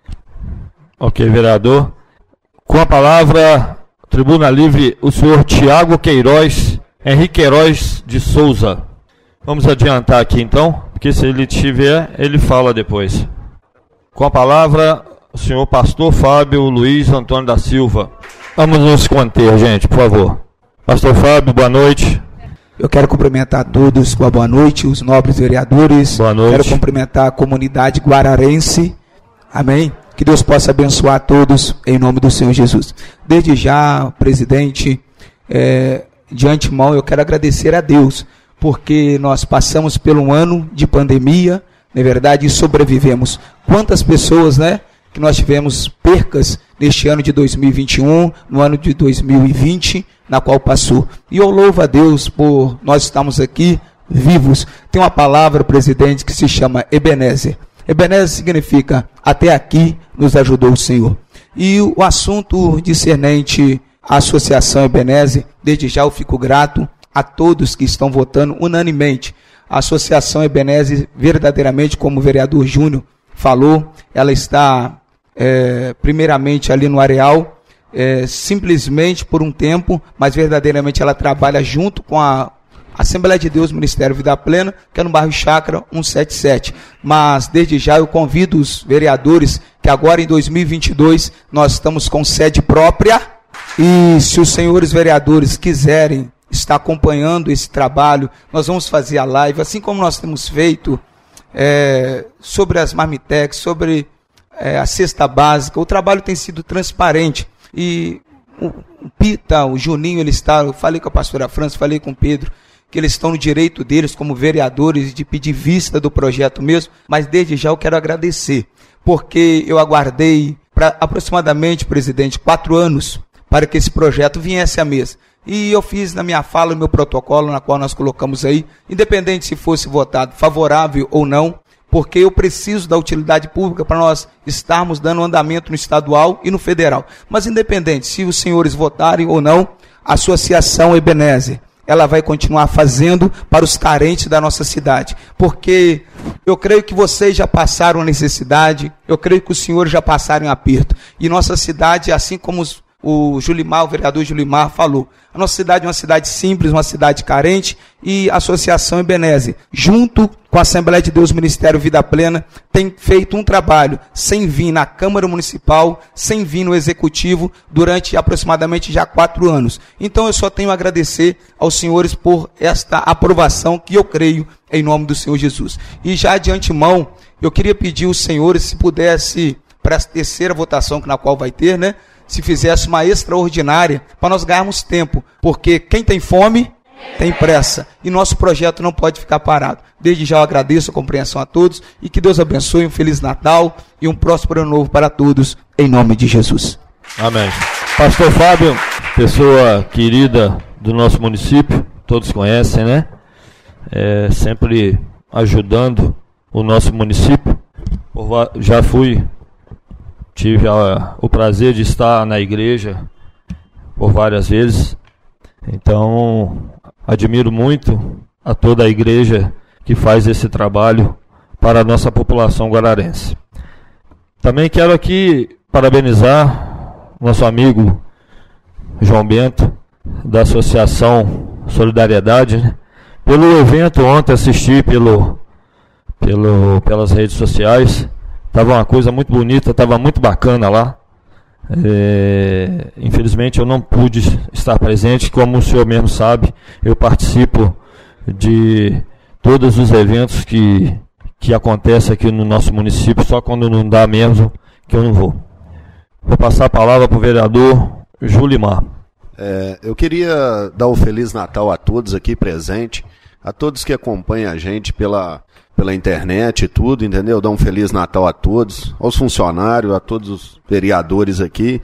Ok, vereador. Com a palavra, Tribuna Livre, o senhor Tiago Queiroz, Henrique Queiroz de Souza. Vamos adiantar aqui então, porque se ele tiver, ele fala depois. Com a palavra, o senhor Pastor Fábio Luiz Antônio da Silva. Vamos nos conter, gente, por favor. Pastor Fábio, boa noite. Eu quero cumprimentar a todos com a boa noite, os nobres vereadores. Boa noite. Quero cumprimentar a comunidade guararense. Amém? Que Deus possa abençoar a todos em nome do Senhor Jesus. Desde já, presidente, é, de antemão eu quero agradecer a Deus, porque nós passamos por um ano de pandemia, na verdade, e sobrevivemos. Quantas pessoas, né, que nós tivemos percas neste ano de dois mil e vinte e um, no ano de dois mil e vinte, na qual passou. E eu louvo a Deus por nós estarmos aqui vivos. Tem uma palavra, presidente, que se chama Ebenezer. Ebenezer significa até aqui nos ajudou o Senhor. E o assunto discernente à Associação Ebenezer, desde já eu fico grato a todos que estão votando unanimemente. A Associação Ebenezer, verdadeiramente, como o vereador Júnior falou, ela está é, primeiramente ali no areal, é, simplesmente por um tempo, mas verdadeiramente ela trabalha junto com a Assembleia de Deus, Ministério Vida Plena, que é no bairro Chácara cento e setenta e sete. Mas, desde já, eu convido os vereadores que agora, em dois mil e vinte e dois, nós estamos com sede própria. E se os senhores vereadores quiserem estar acompanhando esse trabalho, nós vamos fazer a live, assim como nós temos feito é, sobre as marmitex, sobre é, a cesta básica. O trabalho tem sido transparente. E o, o Pita, o Juninho, ele está, eu falei com a pastora França, falei com o Pedro, que eles estão no direito deles como vereadores de pedir vista do projeto mesmo, mas desde já eu quero agradecer, porque eu aguardei para aproximadamente, presidente, quatro anos para que esse projeto viesse à mesa. E eu fiz na minha fala, no meu protocolo, na qual nós colocamos aí, independente se fosse votado favorável ou não, porque eu preciso da utilidade pública para nós estarmos dando andamento no estadual e no federal. Mas independente se os senhores votarem ou não, a Associação Ebenezer, ela vai continuar fazendo para os carentes da nossa cidade. Porque eu creio que vocês já passaram a necessidade, eu creio que os senhores já passaram em aperto. E nossa cidade, assim como os, o Julimar, o vereador Julimar falou, a nossa cidade é uma cidade simples, uma cidade carente, e a Associação Ebenezer, junto com a Assembleia de Deus, Ministério Vida Plena, tem feito um trabalho sem vir na Câmara Municipal, sem vir no Executivo, durante aproximadamente já quatro anos. Então eu só tenho a agradecer aos senhores por esta aprovação que eu creio em nome do Senhor Jesus. E já de antemão, eu queria pedir aos senhores, se pudesse, para essa terceira votação na qual vai ter, né, se fizesse uma extraordinária, para nós ganharmos tempo, porque quem tem fome, tem pressa, e nosso projeto não pode ficar parado. Desde já eu agradeço a compreensão a todos, e que Deus abençoe, um Feliz Natal e um próspero ano novo para todos, em nome de Jesus. Amém. Pastor Fábio, pessoa querida do nosso município, todos conhecem, né? É, sempre ajudando o nosso município. Já fui... Tive a, o prazer de estar na igreja por várias vezes, então admiro muito a toda a igreja que faz esse trabalho para a nossa população guararense. Também quero aqui parabenizar nosso amigo João Bento, da Associação Solidariedade, né, pelo evento ontem, assisti pelo, pelo, pelas redes sociais. Estava uma coisa muito bonita, estava muito bacana lá. É, infelizmente eu não pude estar presente, como o senhor mesmo sabe, eu participo de todos os eventos que, que acontecem aqui no nosso município, só quando não dá mesmo que eu não vou. Vou passar a palavra para o vereador Julimar. É, eu queria dar um Feliz Natal a todos aqui presentes, a todos que acompanham a gente pela... pela internet e tudo, entendeu? Dar um Feliz Natal a todos, aos funcionários, a todos os vereadores aqui.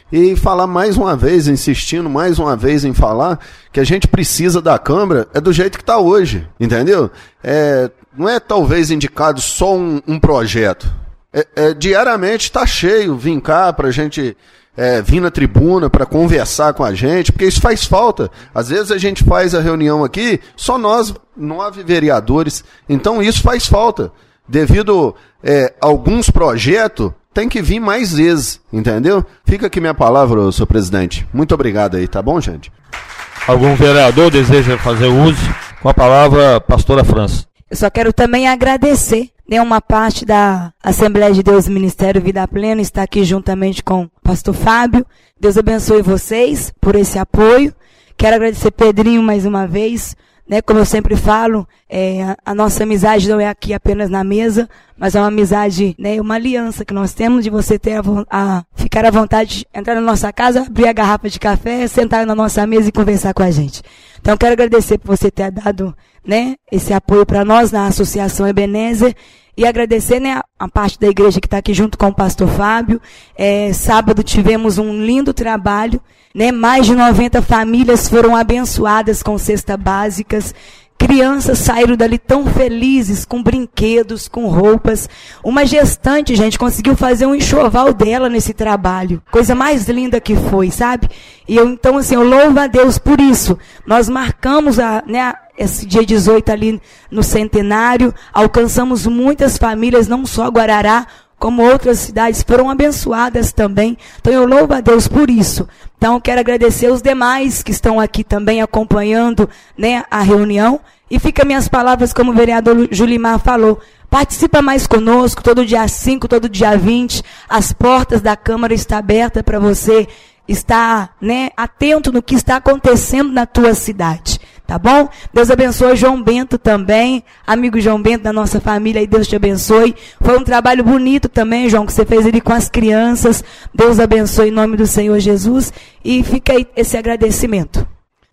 e falar mais uma vez, insistindo mais uma vez em falar que a gente precisa da Câmara é do jeito que está hoje, entendeu? É, não é talvez indicado só um, um projeto. É, é, diariamente está cheio, vim cá para a gente é, vir na tribuna para conversar com a gente, porque isso faz falta. Às vezes a gente faz a reunião aqui, só nós, nove vereadores, então isso faz falta. Devido é, a alguns projetos, tem que vir mais vezes, entendeu? Fica aqui minha palavra, senhor presidente. Muito obrigado aí, tá bom, gente? Algum vereador deseja fazer uso? Com a palavra, pastora França. Eu só quero também agradecer, né, uma parte da Assembleia de Deus Ministério Vida Plena está aqui juntamente com o pastor Fábio. Deus abençoe vocês por esse apoio. Quero agradecer Pedrinho mais uma vez. Né, como eu sempre falo, é, a, a nossa amizade não é aqui apenas na mesa, mas é uma amizade, né, uma aliança que nós temos de você ter a, a ficar à vontade de entrar na nossa casa, abrir a garrafa de café, sentar na nossa mesa e conversar com a gente. Então eu quero agradecer por você ter dado, né, esse apoio para nós na Associação Ebenezer e agradecer, né, a parte da igreja que está aqui junto com o pastor Fábio. É, sábado tivemos um lindo trabalho, né, mais de noventa famílias foram abençoadas com cestas básicas. Crianças saíram dali tão felizes, com brinquedos, com roupas. Uma gestante, gente, conseguiu fazer um enxoval dela nesse trabalho. Coisa mais linda que foi, sabe? E eu, então, assim, eu louvo a Deus por isso. Nós marcamos a, né, esse dia dezoito ali no centenário, alcançamos muitas famílias, não só Guarará, como outras cidades foram abençoadas também. Então eu louvo a Deus por isso. Então eu quero agradecer os demais que estão aqui também acompanhando, né, a reunião. E fica minhas palavras como o vereador Julimar falou. Participa mais conosco, todo dia cinco, todo dia vinte. As portas da Câmara estão abertas para você estar, né, atento no que está acontecendo na tua cidade. Tá bom? Deus abençoe João Bento também, amigo João Bento da nossa família, e Deus te abençoe. Foi um trabalho bonito também, João, que você fez ali com as crianças. Deus abençoe em nome do Senhor Jesus. E fica aí esse agradecimento.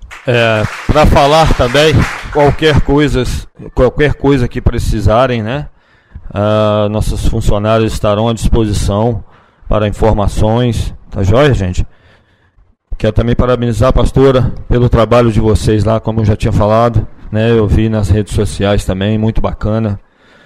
É, para falar também, qualquer coisa, qualquer coisa que precisarem, né? Uh, nossos funcionários estarão à disposição para informações. Tá joia, gente? Quero também parabenizar a pastora pelo trabalho de vocês lá, como eu já tinha falado, né? Eu vi nas redes sociais também, muito bacana.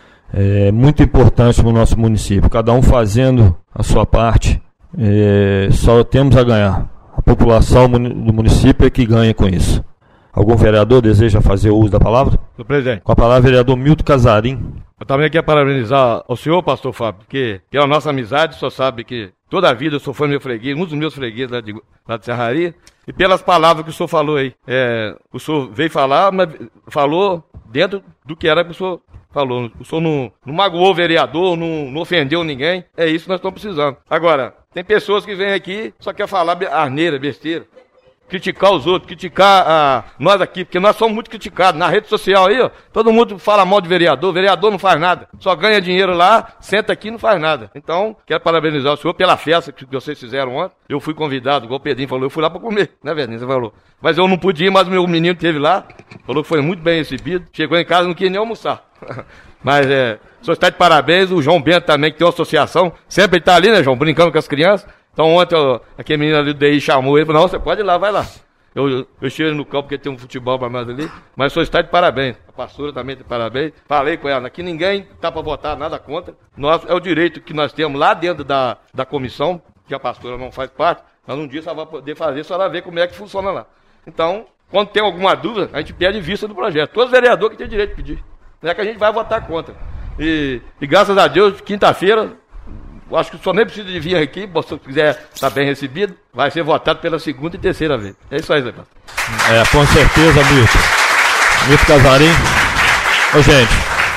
É muito importante para o nosso município. Cada um fazendo a sua parte, é, só temos a ganhar. A população do município é que ganha com isso. Algum vereador deseja fazer uso da palavra? Senhor presidente. Com a palavra, vereador Milton Casarim. Eu também quero parabenizar ao senhor, pastor Fábio, porque pela nossa amizade, o senhor sabe que toda a vida eu sou fã do meu freguês, um dos meus fregueses lá de, lá de Serraria, e pelas palavras que o senhor falou aí. É, o senhor veio falar, mas falou dentro do que era que o senhor falou. O senhor não, não magoou o vereador, não, não ofendeu ninguém. É isso que nós estamos precisando. Agora, tem pessoas que vêm aqui só quer falar asneira, besteira. Criticar os outros, criticar a, nós aqui, porque nós somos muito criticados. Na rede social aí, ó, todo mundo fala mal de vereador, vereador não faz nada. Só ganha dinheiro lá, senta aqui e não faz nada. Então, quero parabenizar o senhor pela festa que vocês fizeram ontem. Eu fui convidado, igual o Pedrinho falou, eu fui lá para comer, né, Pedrinho? Você falou. Mas eu não podia, mas o meu menino esteve lá, falou que foi muito bem recebido. Chegou em casa e não queria nem almoçar. Mas é, o senhor está de parabéns, o João Bento também, que tem uma associação, sempre ele está ali, né, João, brincando com as crianças. Então ontem ó, aquele menino ali do D I chamou ele e falou, não, você pode ir lá, vai lá. Eu, eu estive no campo porque tem um futebol para mais ali, mas o senhor está de parabéns. A pastora também está de parabéns. Falei com ela, aqui ninguém está para votar nada contra. Nós, é o direito que nós temos lá dentro da, da comissão, que a pastora não faz parte, mas um dia só vai poder fazer, só ela ver como é que funciona lá. Então, quando tem alguma dúvida, a gente pede vista do projeto. Todos os vereadores que têm direito de pedir. Não é que a gente vai votar contra. E, e graças a Deus, quinta-feira, acho que o senhor nem precisa de vir aqui, se você quiser estar bem recebido, vai ser votado pela segunda e terceira vez. É isso aí, Zé Pastor. É, com certeza, Milton. Milton Casarim. Ô, gente,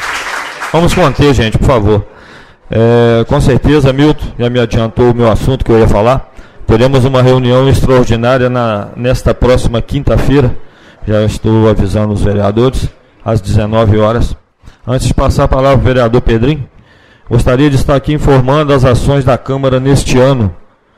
vamos conter, gente, por favor. É, com certeza, Milton já me adiantou o meu assunto que eu ia falar. Teremos uma reunião extraordinária na, nesta próxima quinta-feira. Já estou avisando os vereadores, às dezenove horas. Antes de passar a palavra ao vereador Pedrinho, gostaria de estar aqui informando as ações da Câmara neste ano.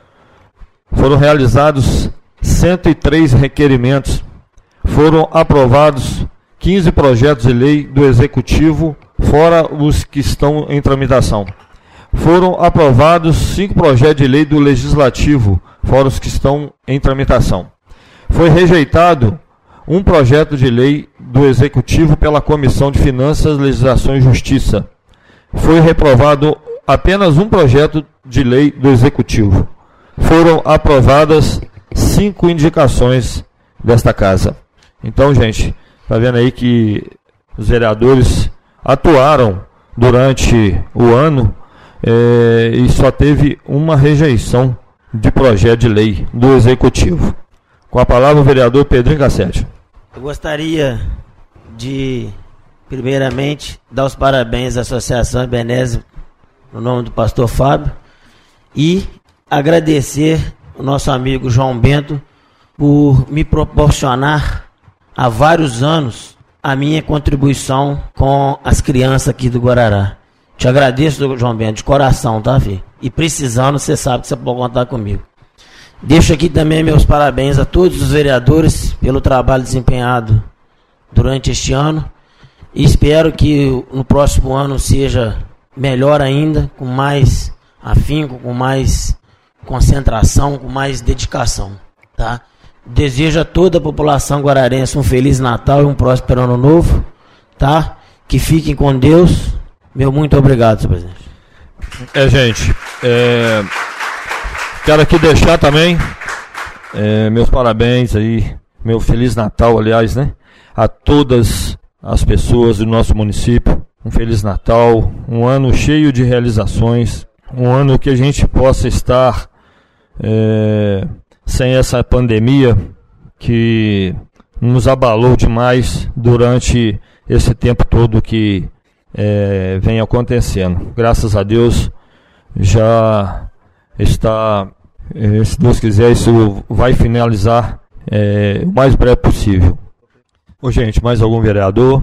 Foram realizados cento e três requerimentos, foram aprovados quinze projetos de lei do Executivo, fora os que estão em tramitação. Foram aprovados cinco projetos de lei do Legislativo, fora os que estão em tramitação. Foi rejeitado um projeto de lei do Executivo pela Comissão de Finanças, Legislação e Justiça. Foi reprovado apenas um projeto de lei do Executivo. Foram aprovadas cinco indicações desta casa. Então, gente, está vendo aí que os vereadores atuaram durante o ano é, e só teve uma rejeição de projeto de lei do Executivo. Com a palavra o vereador Pedrinho Cassete. Eu gostaria de, primeiramente, dar os parabéns à Associação Ebenezer, no nome do pastor Fábio, e agradecer o nosso amigo João Bento por me proporcionar há vários anos a minha contribuição com as crianças aqui do Guarará. Te agradeço, João Bento, de coração, tá, filho? E precisando, você sabe que você pode contar comigo. Deixo aqui também meus parabéns a todos os vereadores pelo trabalho desempenhado durante este ano. E espero que no próximo ano seja melhor ainda, com mais afinco, com mais concentração, com mais dedicação, tá? Desejo a toda a população guararense um Feliz Natal e um próspero Ano Novo, tá? Que fiquem com Deus. Meu muito obrigado, senhor presidente. É, gente, é, quero aqui deixar também é, meus parabéns aí, meu Feliz Natal, aliás, né? A todas as pessoas do nosso município. Um Feliz Natal, um ano cheio de realizações, um ano que a gente possa estar é, sem essa pandemia que nos abalou demais durante esse tempo todo que é, vem acontecendo. Graças a Deus já está, é, se Deus quiser, isso vai finalizar é, o mais breve possível. Ô, gente, mais algum vereador?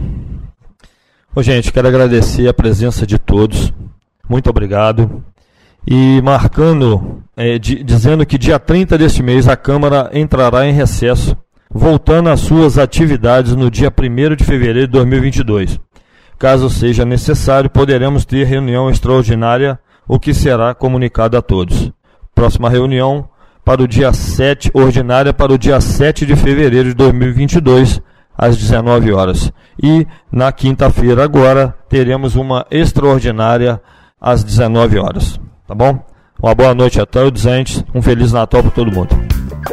Ô, gente, quero agradecer a presença de todos. Muito obrigado. E marcando, é, de, dizendo que dia trinta deste mês a Câmara entrará em recesso, voltando às suas atividades no dia primeiro de fevereiro de dois mil e vinte e dois. Caso seja necessário, poderemos ter reunião extraordinária, o que será comunicado a todos. Próxima reunião para o dia sete, ordinária para o dia sete de fevereiro de dois mil e vinte e dois, às dezenove horas. E na quinta-feira agora teremos uma extraordinária às dezenove horas. Tá bom? Uma boa noite a todos, gente. Um Feliz Natal para todo mundo.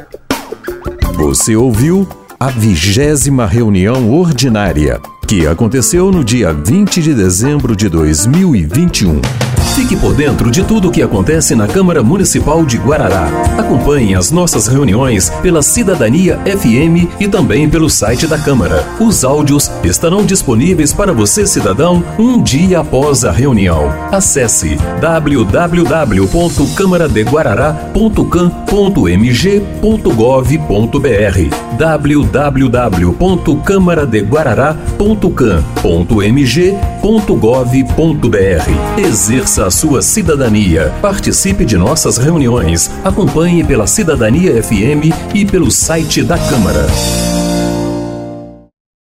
Você ouviu a vigésima reunião ordinária, que aconteceu no dia vinte de dezembro de dois mil e vinte e um. Fique por dentro de tudo o que acontece na Câmara Municipal de Guarará. Acompanhe as nossas reuniões pela Cidadania F M e também pelo site da Câmara. Os áudios estarão disponíveis para você, cidadão, um dia após a reunião. Acesse w w w ponto câmara de guarará ponto cam ponto m g ponto gov ponto b r w w w ponto câmara de guarará ponto cam ponto m g ponto gov ponto b r. Exerça a sua cidadania. Participe de nossas reuniões. Acompanhe pela Cidadania F M e pelo site da Câmara.